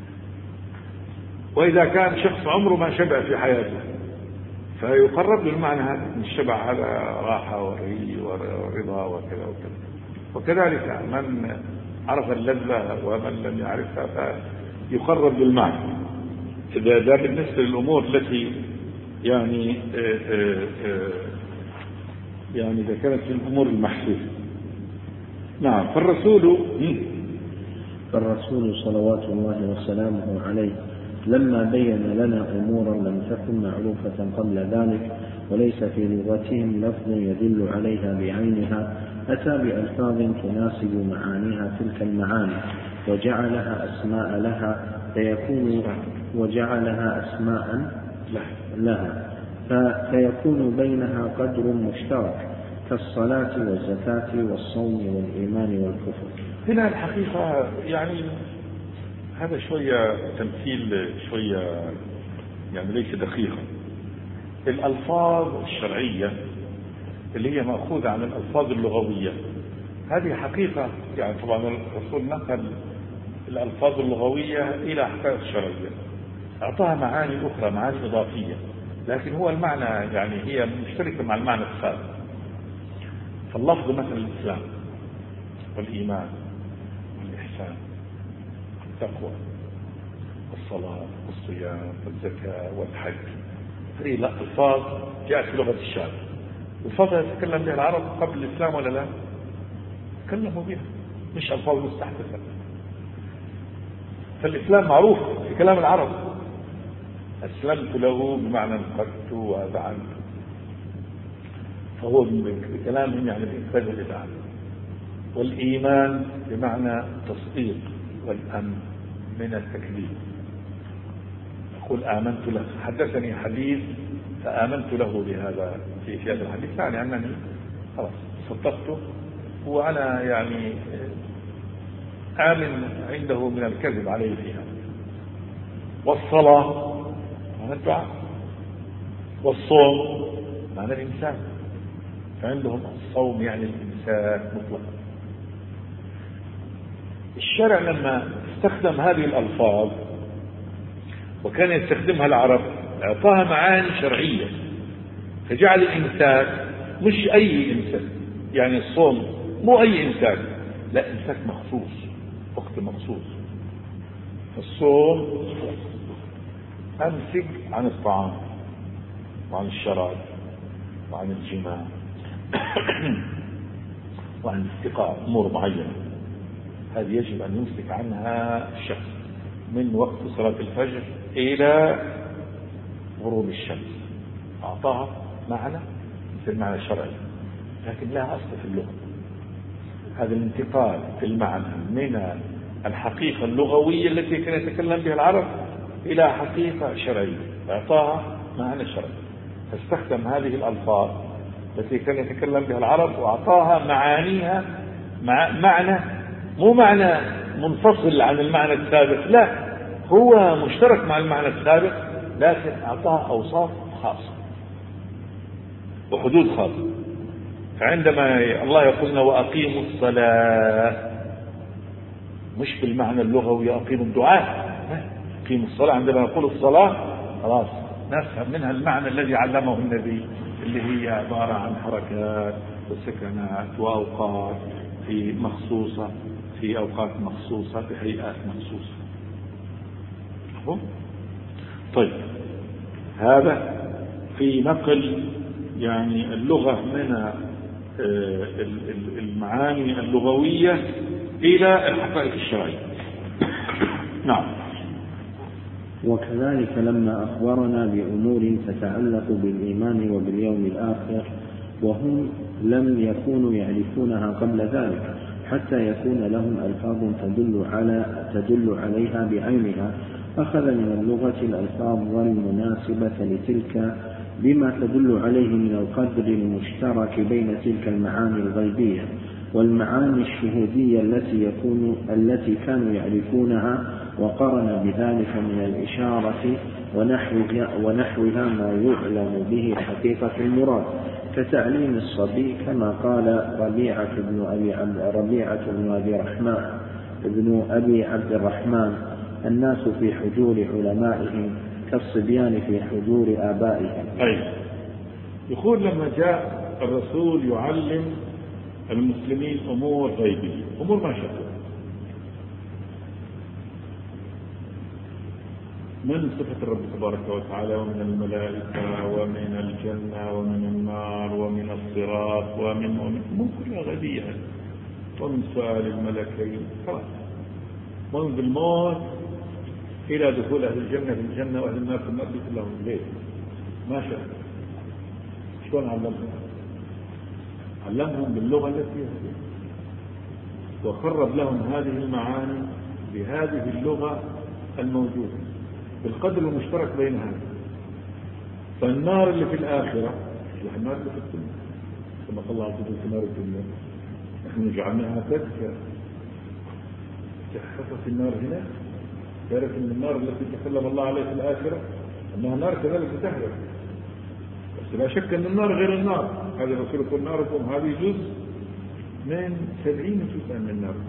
وإذا كان شخص عمره ما شبع في حياته فيقرب له المعنى هذا من الشبع، هذا راحة ورضا وكذا وكذا. وكذلك من عرف اللذة ومن لم يعرفها فيقرب للمعنى. ده بالنسبة للأمور التي يعني إذا كانت في الأمور المحسوسة. نعم. فالرسول صلوات الله وسلامه عليه لما بين لنا أمورا لم تكن معروفة قبل ذلك وليس في لغتهم لفظ يدل عليها بعينها، أتى بألفاظ تناسب معانيها تلك المعاني وجعلها أسماء لها فيكون بينها قدر مشترك كالصلاة والزكاة والصوم والإيمان والكفر. هنا الحقيقة يعني هذا شوية تمثيل شوية يعني ليس دقيقا. الألفاظ الشرعية اللي هي مأخوذة عن الألفاظ اللغوية هذه حقيقة، يعني طبعا الرسول نقل الألفاظ اللغوية إلى حقائق شرعية، أعطاها معاني أخرى، معاني إضافية، لكن هو المعنى يعني هي مشتركة مع المعنى السابق. فاللفظ مثل الإسلام والإيمان الإحسان، التقوى، الصلاة، الصيام، الزكاة، والحج. هذه الألفاظ جاءت في لغة الشام، الألفاظ يتكلم بها العرب قبل الإسلام ولا لا؟ تكلموا بها، مش ألفاظ مستحدثة. فالإسلام معروف في كلام العرب، أسلمت له بمعنى انقدت وأذعنت، فهو بكلامهم يعني بإنفاذ الإذعان. والإيمان بمعنى التصديق والأمن من التكذيب. أقول آمنت له، حدثني حديث فآمنت له بهذا في هذا الحديث، يعني أنني خلاص صدقته وأنا يعني آمن عنده من الكذب عليه فيها. والصلاة معنى الدعاء، والصوم معنى الإمساك، فعندهم الصوم يعني الإمساك مطلقا. الشرع لما استخدم هذه الألفاظ وكان يستخدمها العرب أعطاها معاني شرعية، فجعل الإمساك مش أي إمساك، يعني الصوم مو أي إمساك، لا إمساك مخصوص، وقت مخصوص. الصوم أمسك عن الطعام وعن الشراب وعن الجماع وعن استقاء أمور معينة، هذه يجب أن يمسك عنها الشخص من وقت صلاة الفجر إلى غروب الشمس. أعطاها معنى مثل معنى شرعي، لكن لها أصل في اللغة. هذا الانتقال في المعنى من الحقيقة اللغوية التي كان يتكلم بها العرب إلى حقيقة شرعية، أعطاها معنى شرعي، فاستخدم هذه الألفاظ التي كان يتكلم بها العرب وأعطاها معانيها معنى مو معنى منفصل عن المعنى السابق، لا، هو مشترك مع المعنى السابق، لكن أعطاها أوصاف خاصة وحدود خاصة. فعندما الله يقولنا وأقيموا الصلاة، مش بالمعنى اللغوي أقيموا الدعاء، أقيموا الصلاة. عندما نقول الصلاة خلاص نفهم منها المعنى الذي علمه النبي، اللي هي عبارة عن حركات وسكنات وأوقات في مخصوصة، في أوقات مخصوصة بهيئات مخصوصة. طيب، هذا في نقل يعني اللغة من المعاني اللغوية إلى الحقائق الشرعية. نعم. وكذلك لما أخبرنا بأمور تتعلق بالإيمان وباليوم الآخر وهم لم يكونوا يعرفونها قبل ذلك، حتى يكون لهم ألفاظ تدل عليها بعينها، أخذ من اللغة الألفاظ المناسبة لتلك بما تدل عليه من القدر المشترك بين تلك المعاني الغيبية والمعاني الشهودية التي كانوا يعرفونها، وقرن بذلك من الإشارة ونحوها ما يعلم به حقيقة المراد، كتعليم الصبي كما قال ربيعة بن أبي عبد الرحمن: الناس في حجور علمائهم كالصبيان في حجور آبائهم. أي يقول لما جاء الرسول يعلم المسلمين أمور غيبية، أمور ما شافوها، من صفة الرب تبارك وتعالى ومن الملائكة ومن الجنة ومن النار ومن الصراط ومن كلها غيبية، ومن سؤال الملكين، خلاص، منذ الموت إلى دخول أهل الجنة في الجنة وأهل النار في النار كلهم ليه ما شاء. شلون علمهم باللغة التي وقرب لهم هذه المعاني بهذه اللغة الموجودة بالقدر المشترك بينها. فالنار اللي في الآخرة النار اللي في الدنيا، كما قال الله عز وجل في نار الدنيا نحن جعلناها تذكرة. تخصص النار هنا، تعرف ان النار التي تكلم الله عليها في الآخرة انها نار كذلك تحرق، بس لا شك ان النار غير النار. هذا الرسول يقول ناركم هذه جزء من 70 جزءا من النار.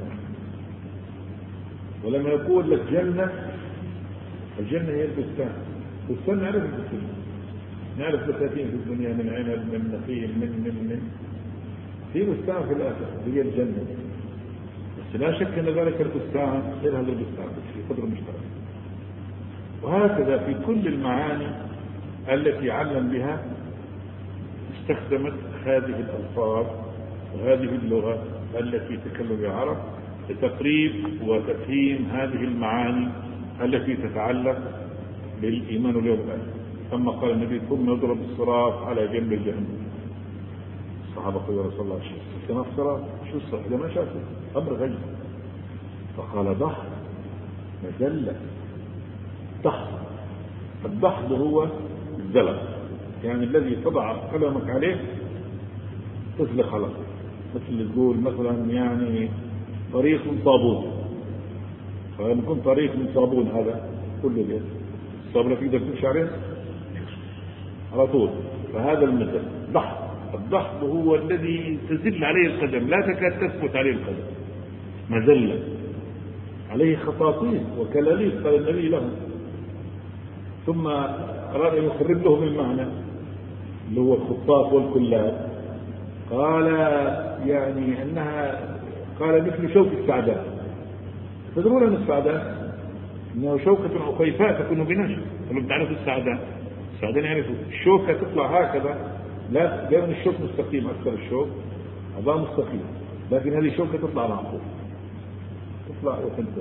ولما يقول لك جنة، الجنة هي البستان، بستان نعرف البستان، نعرف بساتين في الدنيا من عنب من نخيل من في بستان في الآخرة هي الجنة. لا شك أن ذلك البستان غير هذا البستان في قدر مشترك. وهكذا في كل المعاني التي علم بها استخدمت هذه الألفاظ وهذه اللغة التي تكلم بها العرب لتقريب وتفهيم هذه المعاني التي تتعلق بالإيمان واليوم الآخر. ثم قال النبي ثم يضرب الصراط على جنب جهنم. الصحابة قالوا يا رسول الله كما الصراط شو الصراط؟ إذا ما شافوا أمر غير. فقال ضحك مجلة ضحك. الضحك هو الزلق، يعني الذي تضع قلمك عليه تزلق على طول، مثل تقول مثلا يعني طريق من صابون، فلما يكون طريق من صابون هذا كله اليد الصابون في ايدك تمشي عليه على طول. فهذا المثل ضحك. الضحك هو الذي تزل عليه القدم، لا تكاد تثبت عليه القدم، مزلة عليه خطاطيف وكلاليف قال النبي له. ثم أراد أن يخرج له من معنى اللي هو الخطاط والكلاب، قال يعني أنها قال مثل شوك السعداء. تدرون أن السعداء أنه شوكة عقيفاء تكون بنشر. لما تعرفوا السعداء يعرفوا الشوكة تطلع هكذا، لا دائما الشوك مستقيم، أكثر الشوك عظام مستقيم، لكن هذه شوكة تطلع معقول تطلع وتنزل.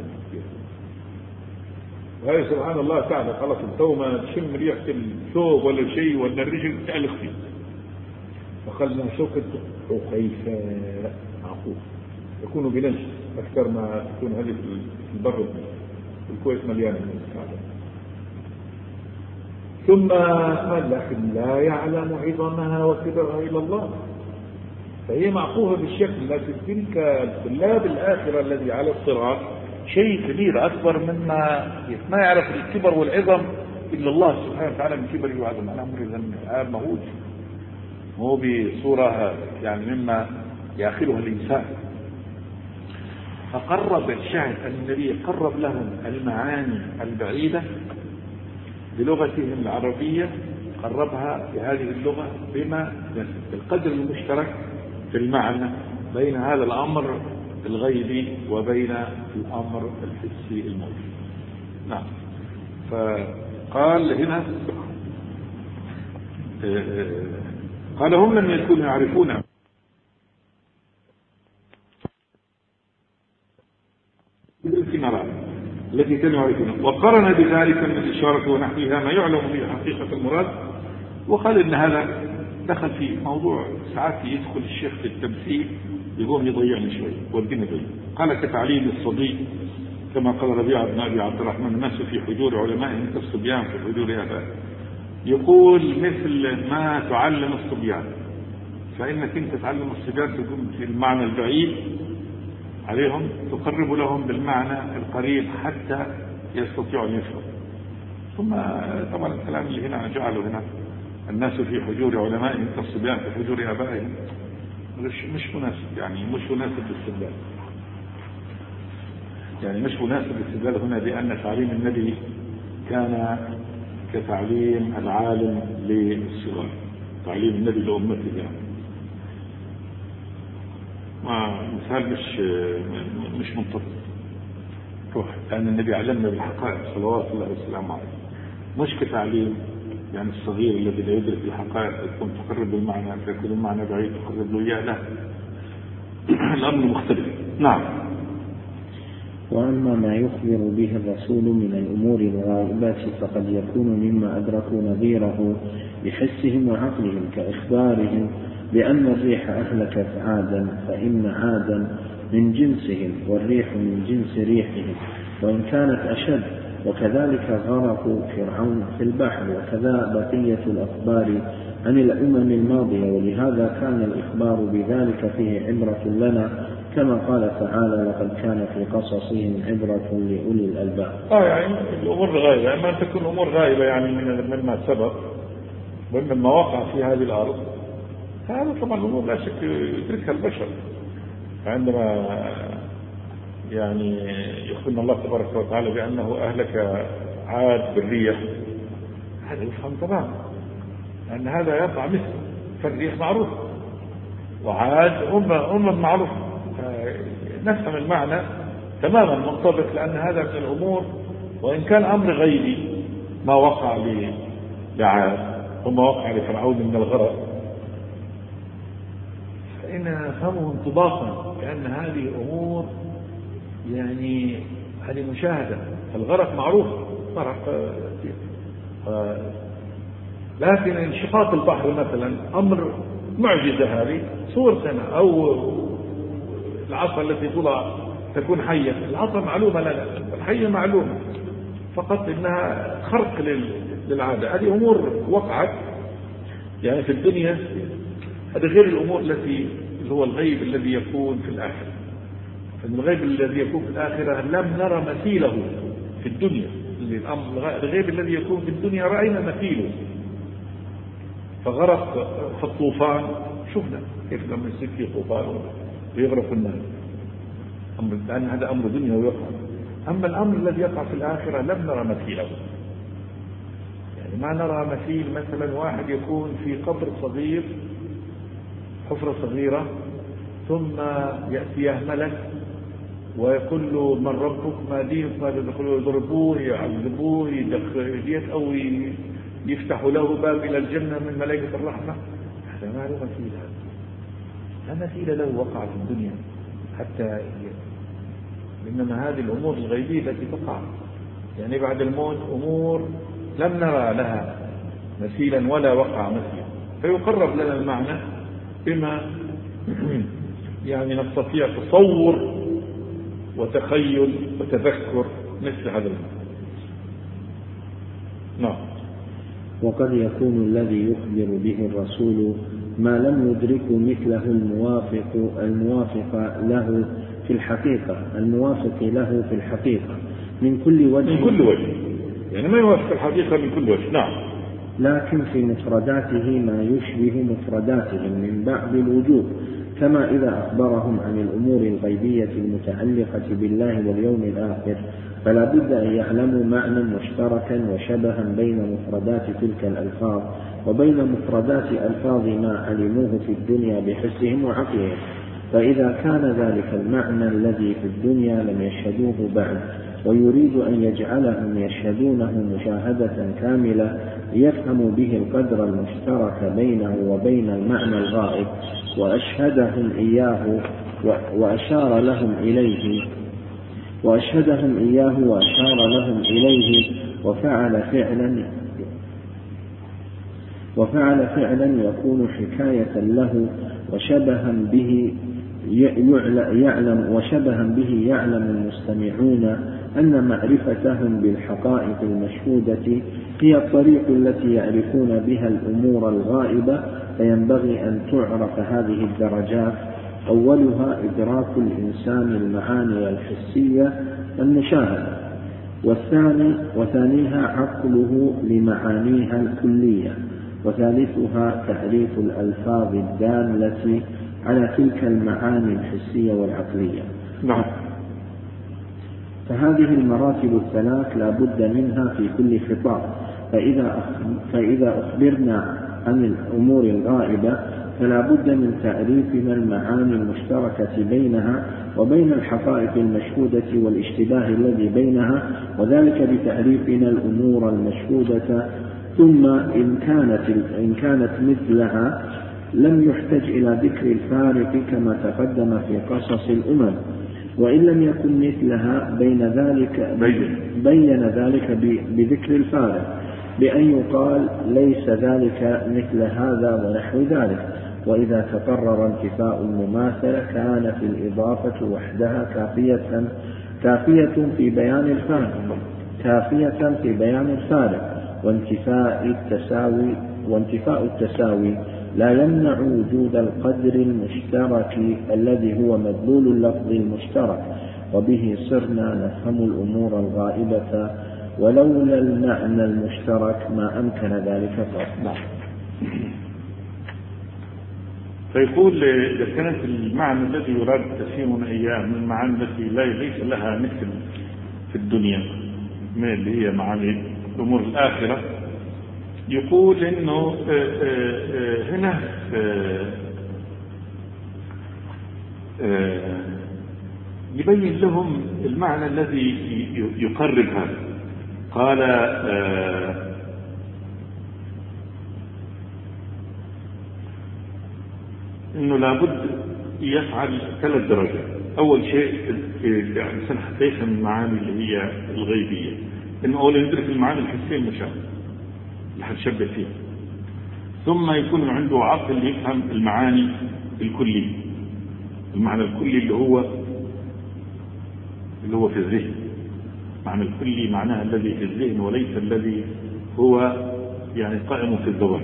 وهي سبحان الله تعالى خلاص تو ما تشم ريحة الثوب ولا شيء ولا الرجل تألق فيه. فخلنا شوكة عقيفاء معقول يكون بنشر أكثر ما تكون هذه في البر. الكويت مليانة من السعادة. ثم قال لكن لا يعلم عظمها وكبرها إلا الله، فهي معقوفة بالشكل، لكن تلك الكلاب الآخرة الذي على الصراط شيء كبير أكبر مما ما يعرف الكبر والعظم إلا الله سبحانه وتعالى من كبره وعظمه. الأمر إذا مهول هو بصورة يعني مما يأخذها الإنسان. فقرب الشاهد أن النبي قرب لهم المعاني البعيدة بلغتهم العربية، قربها بهذه اللغة بما القدر المشترك في المعنى بين هذا الأمر الغيبي وبين الأمر الحسي الموجود. نعم. فقال هنا قال هم لم يكونوا يعرفون التي كانوا يعرفون، وقرن بذلك من الإشارة ونحوها ما يعلم به حقيقة المراد. وقال إن هذا دخل في موضوع ساعات يدخل الشيخ في التمثيل يقوم يضيعني شوي والدين يضيع. قال كتعليم الصبي كما قال ربيعة بن أبي عبد الرحمن الناس في حجور علمائهم كالصبيان في حجور آبائهم. يقول مثل ما تعلم الصبيان، فإنك أنت تعلم الصبيان تكون في المعنى البعيد عليهم تقرب لهم بالمعنى القريب حتى يستطيعوا أن يفهموا. ثم طبعا الكلام اللي هنا جعله هنا الناس في حجور علمائهم كالصبيان في حجور آبائهم مش مناسب، يعني مش مناسب للاستدلال، يعني مش مناسب للاستدلال هنا، لأن تعليم النبي كان كتعليم العالم للصغار، تعليم النبي لأمته يعني مثال مش منطقي روح، لأن النبي علمنا بالحقائق صلوات الله وسلامه عليه، مش كتعليم يعني الصغير الذي لا يدرك الحقائق يكون تقرب المعنى فيكون المعنى بعيد تقرب له إياه، لا الأمر مختلف. نعم. وأما ما يخبر به الرسول من الأمور الغائبات فقد يكون مما أدركوا نظيره بحسهم وعقلهم كإخبارهم بأن الريح أهلكت عادا فإن عادا من جنسهم والريح من جنس ريحهم وإن كانت أشد، وكذلك غرق فرعون في البحر، وكذا بقية الأخبار عن الأمم الماضية، ولهذا كان الإخبار بذلك فيه عبرة لنا كما قال تعالى لقد كان في قصصهم عبرة لأولي الألباب. يعني الأمور غائبة، أما أن تكون أمور غائبة يعني مما سبق ومما وقع في هذه الأرض، هذا طبعا الأمور لا شك يدركها البشر. عندما يعني يخبرنا الله تبارك وتعالى بأنه أهلك عاد بالريح، هذا يفهم تماما أن هذا يقع مثله، فالريح معروف وعاد أمم معروف، نفهم المعنى تماما منطبق، لأن هذا من الأمور وإن كان أمر غيبي ما وقع لعاد وما وقع لفرعون من الغرق، فإن نفهمه انطباقا، لأن هذه أمور يعني هذه مشاهدة. الغرق معروف غرق، لكن انشقاق البحر مثلا أمر معجزة، هذه صور سنة، أو العصا التي تكون حية، العصا معلومة لنا، الحية معلومة، فقط إنها خرق للعادة. هذه أمور وقعت يعني في الدنيا، هذا غير الأمور التي هو الغيب الذي يكون في الآخرة. الغيب الذي يكون في الآخرة لم نرى مثيله في الدنيا، الغيب الذي يكون في الدنيا رأينا مثيله. فغرق في الطوفان شفنا كيف لما يصير فيه طوفان ويغرق الناس، لأن هذا أمر دنيا ويقع. أما الأمر الذي يقع في الآخرة لم نرى مثيله، يعني ما نرى مثيل. مثلا واحد يكون في قبر صغير، حفرة صغيرة، ثم يأتيه ملك ويقول له من ربك ما دينك ماذا تقول، يضربوه يعذبوه يدخليه أو يفتحوا له باب إلى الجنة من ملائكة الرحمة. هذا ما له مثيل، لا مثيل له وقع في الدنيا حتى. إنما هذه الأمور الغيبية التي تقع يعني بعد الموت أمور لم نرى لها مثيلا ولا وقع مثيلا، فيقرب لنا المعنى بما يعني نستطيع تصور وتخيل وتذكر مثل هذا المعنى. نعم. وقد يكون الذي يخبر به الرسول ما لم يدرك مثله الموافق له في الحقيقة من كل وجه، يعني ما يوافق الحقيقة من كل وجه. نعم. لكن في مفرداته ما يشبه مفرداتهم من بعض الوجوه، كما إذا أخبرهم عن الأمور الغيبية المتعلقة بالله واليوم الآخر، فلا بد أن يعلموا معنى مشتركا وشبها بين مفردات تلك الألفاظ وبين مفردات ألفاظ ما علموه في الدنيا بحسهم وعقلهم. فإذا كان ذلك المعنى الذي في الدنيا لم يشهدوه بعد ويريد أن يجعلهم يشهدونه مشاهدة كاملة ليفهموا به القدر المشترك بينه وبين المعنى الغائب، وأشهدهم إياه وأشار لهم إليه وفعل فعلا يكون حكاية له وشبها به يعلم المستمعون أن معرفتهم بالحقائق المشهودة هي الطريق التي يعرفون بها الأمور الغائبة. فينبغي أن تعرف هذه الدرجات: أولها إدراك الإنسان المعاني الحسية المشاهدة، وثانيها عقله لمعانيها الكلية، وثالثها تعريف الألفاظ الدالة على تلك المعاني الحسية والعقلية. نعم. فهذه المراتب الثلاث لا بد منها في كل خطاب. فإذا أخبرنا عن الأمور الغائبة فلا بد من تعريفنا المعاني المشتركة بينها وبين الحقائق المشهودة والاشتباه الذي بينها، وذلك بتعريفنا الأمور المشهودة. ثم إن كانت مثلها لم يحتج إلى ذكر الفارق كما تقدم في قصص الأمم، وإن لم يكن مثلها بين ذلك بذكر الفارق، بأن يقال ليس ذلك مثل هذا ونحو ذلك. وإذا تقرر انتفاء المماثلة كانت الإضافة وحدها كافية في بيان الفارق، وانتفاء التساوي لا يمنع وجود القدر المشترك الذي هو مدلول اللفظ المشترك، وبه صرنا نفهم الأمور الغائبة، ولولا المعنى المشترك ما أمكن ذلك فأصبح. فيقول إذا كانت المعنى الذي يراد تفهيمنا إياه من المعاني التي ليس لها مثل في الدنيا من اللي هي معاني الأمور الآخرة، يقول إنه هنا يبين لهم المعنى الذي يقرب هذا. قال إنه لابد يفعل 3 درجات. أول شيء الإنسان حتى يفهم المعاني اللي هي الغيبية، إنه أولا يدرك المعاني الحسية المشاهدة اللي هنشبه فيها، ثم يكون عنده عقل يفهم المعاني الكلية. المعنى الكلي اللي هو في الذهن. معنى الكلي معناها الذي في الذهن وليس الذي هو يعني قائم في الزواج.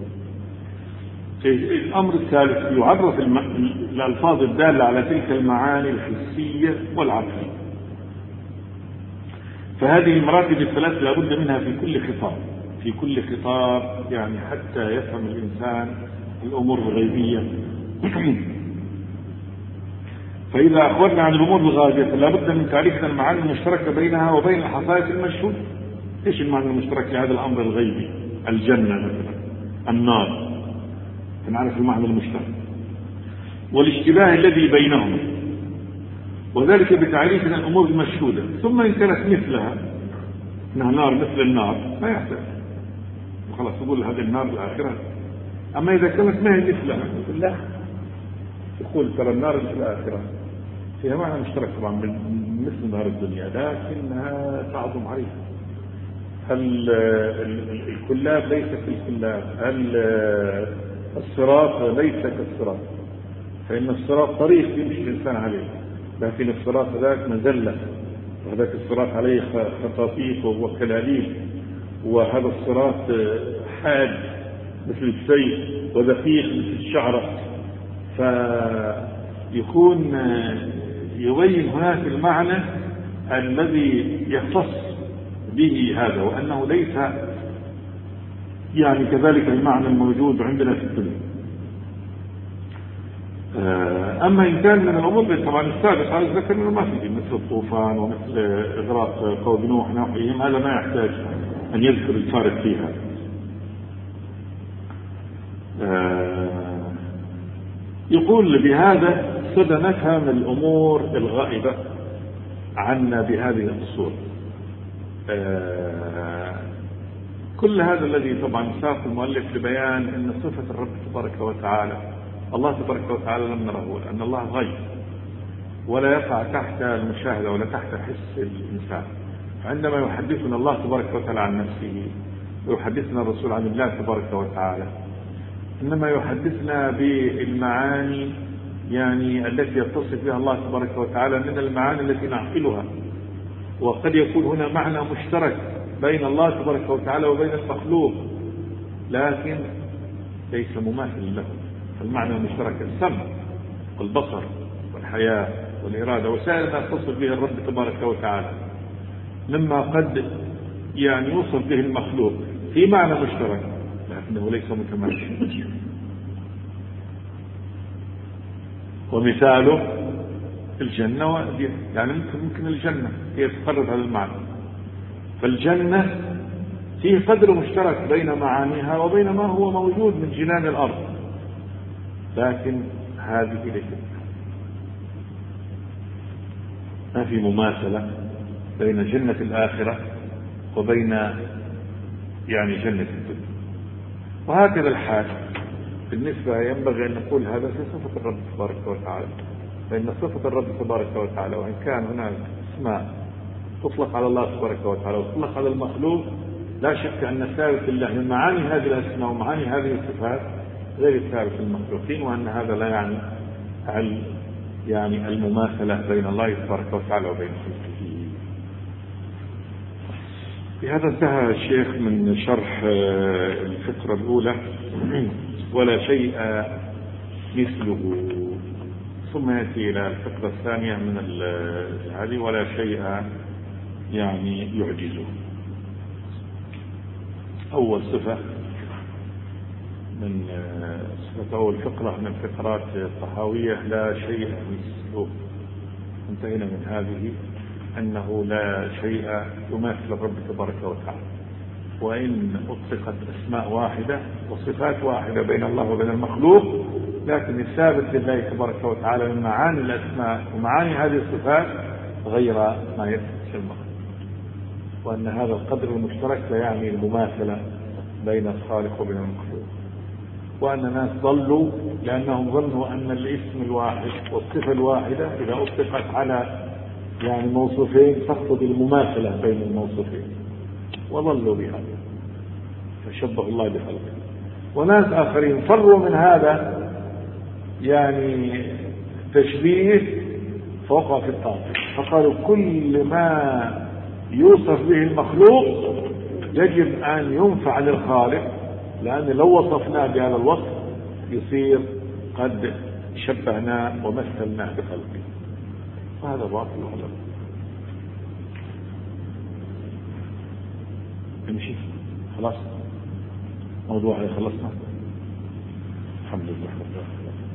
الأمر الثالث يعرف الألفاظ الدالة على تلك المعاني الحسية والعقلية. فهذه المراتب الثلاث لابد منها في كل خطاب يعني حتى يفهم الإنسان الأمور الغيبية. فإذا أخبرنا عن الأمور الغائبة فلابد من تعريف المعاني المشتركة بينها وبين الحقائق المشهودة. إيش المعنى المشترك لهذا الأمر الغيبي؟ الجنة مثلا، النار، نعرف المعنى المشترك، والاشتباه الذي بينهما، وذلك بتعريف الأمور المشهودة. ثم إن كانت مثلها، إنها نار مثل النار، ما يحتاج خلاص يقول هذه النار الآخرة. أما إذا كانت ما هي مثلها لا، يقول ترى النار مثل الآخرة فيها معنى مشترك طبعا مثل نار الدنيا، لكنها تعظم عليها. هل الكلاب ليس كالكلاب؟ هل الصراط ليس كالصراط؟ فإن الصراط طريق يمشي الإنسان عليه، لكن الصراط ذاك مزلة، وهذاك الصراط عليه خطاطيف وكلاليب، وهذا الصراط حاد مثل السيف ودقيق مثل الشعرة. فيكون يبين هناك المعنى الذي يختص به هذا، وأنه ليس يعني كذلك المعنى الموجود عندنا في الدنيا. أما إن كان من الأمور طبعا السابقة ذكر أنه ما في مثل الطوفان ومثل إغراق قوم نوح ونحوهم، هذا ما يحتاج أن يذكر الفارق فيها. يقول بهذا صدى نفهم الأمور الغائبة عنا بهذه الصورة. كل هذا الذي طبعا ساق المؤلف لبيان أن صفة الرب تبارك وتعالى، الله تبارك وتعالى لم نره، لأن الله غيب ولا يقع تحت المشاهدة ولا تحت حس الإنسان. فعندما يحدثنا الله تبارك وتعالى عن نفسه ويحدثنا الرسول عن الله تبارك وتعالى، إنما يحدثنا بالمعاني يعني التي يتصف بها الله تبارك وتعالى من المعاني التي نعقلها. وقد يكون هنا معنى مشترك بين الله تبارك وتعالى وبين المخلوق، لكن ليس مماثل له. المعنى المشترك السمع والبصر والحياة والإرادة وسائر ما يتصف به الرب تبارك وتعالى، مما قد يعني يوصف به المخلوق في معنى مشترك لكنه ليس متماثل. ومثاله الجنة، يعني ممكن الجنة هي تقرب هذا المعنى. فالجنة فيه قدر مشترك بين معانيها وبين ما هو موجود من جنان الأرض، لكن هذه ليست، ما في مماثلة بين جنة الآخرة وبين يعني جنة الدنيا. وهكذا الحال بالنسبة ينبغي أن نقول هذا في صفة الرب تبارك وتعالى، فإن صفة الرب تبارك وتعالى وإن كان هناك اسماء تطلق على الله تبارك وتعالى وتطلق على المخلوق، لا شك أن ثابت الله من معاني هذه الأسماء ومعاني هذه الصفات غير ثابت المخلوقين، وأن هذا لا يعني المماثلة بين الله تبارك وتعالى وبين خلقه. بهذا انتهى الشيخ من شرح الفقرة الأولى ولا شيء مثله، ثم يأتي إلى الفقرة الثانية من هذه ولا شيء يعني يعجزه. أول صفة من صفة أول فقرة من الفقرات الطحاوية لا شيء مثله، انتهينا من هذه أنه لا شيء يماثل الرب تبارك وتعالى، وإن أطلقت أسماء واحدة وصفات واحدة بين الله وبين المخلوق لكن الثابت لله تبارك وتعالى من معاني الأسماء ومعاني هذه الصفات غير ما يثبت في المخلوق، وأن هذا القدر المشترك لا يعني المماثلة بين الخالق وبين المخلوق، وأن الناس ضلوا لأنهم ظنوا أن الاسم الواحد والصفة الواحدة إذا أطلقت على يعني موصوفين تقتضي المماثلة بين الموصوفين، وظلوا بهذا فشبه الله بخلقه. وناس آخرين فروا من هذا يعني تشبيه فوقع في الطاقة، فقالوا كل ما يوصف به المخلوق يجب أن ينفع للخالق، لأن لو وصفناه بهذا الوصف يصير قد شبهناه ومثلناه بخلقه، وهذا باطل وغلط. نمشي خلاص موضوع خلصنا الحمد لله.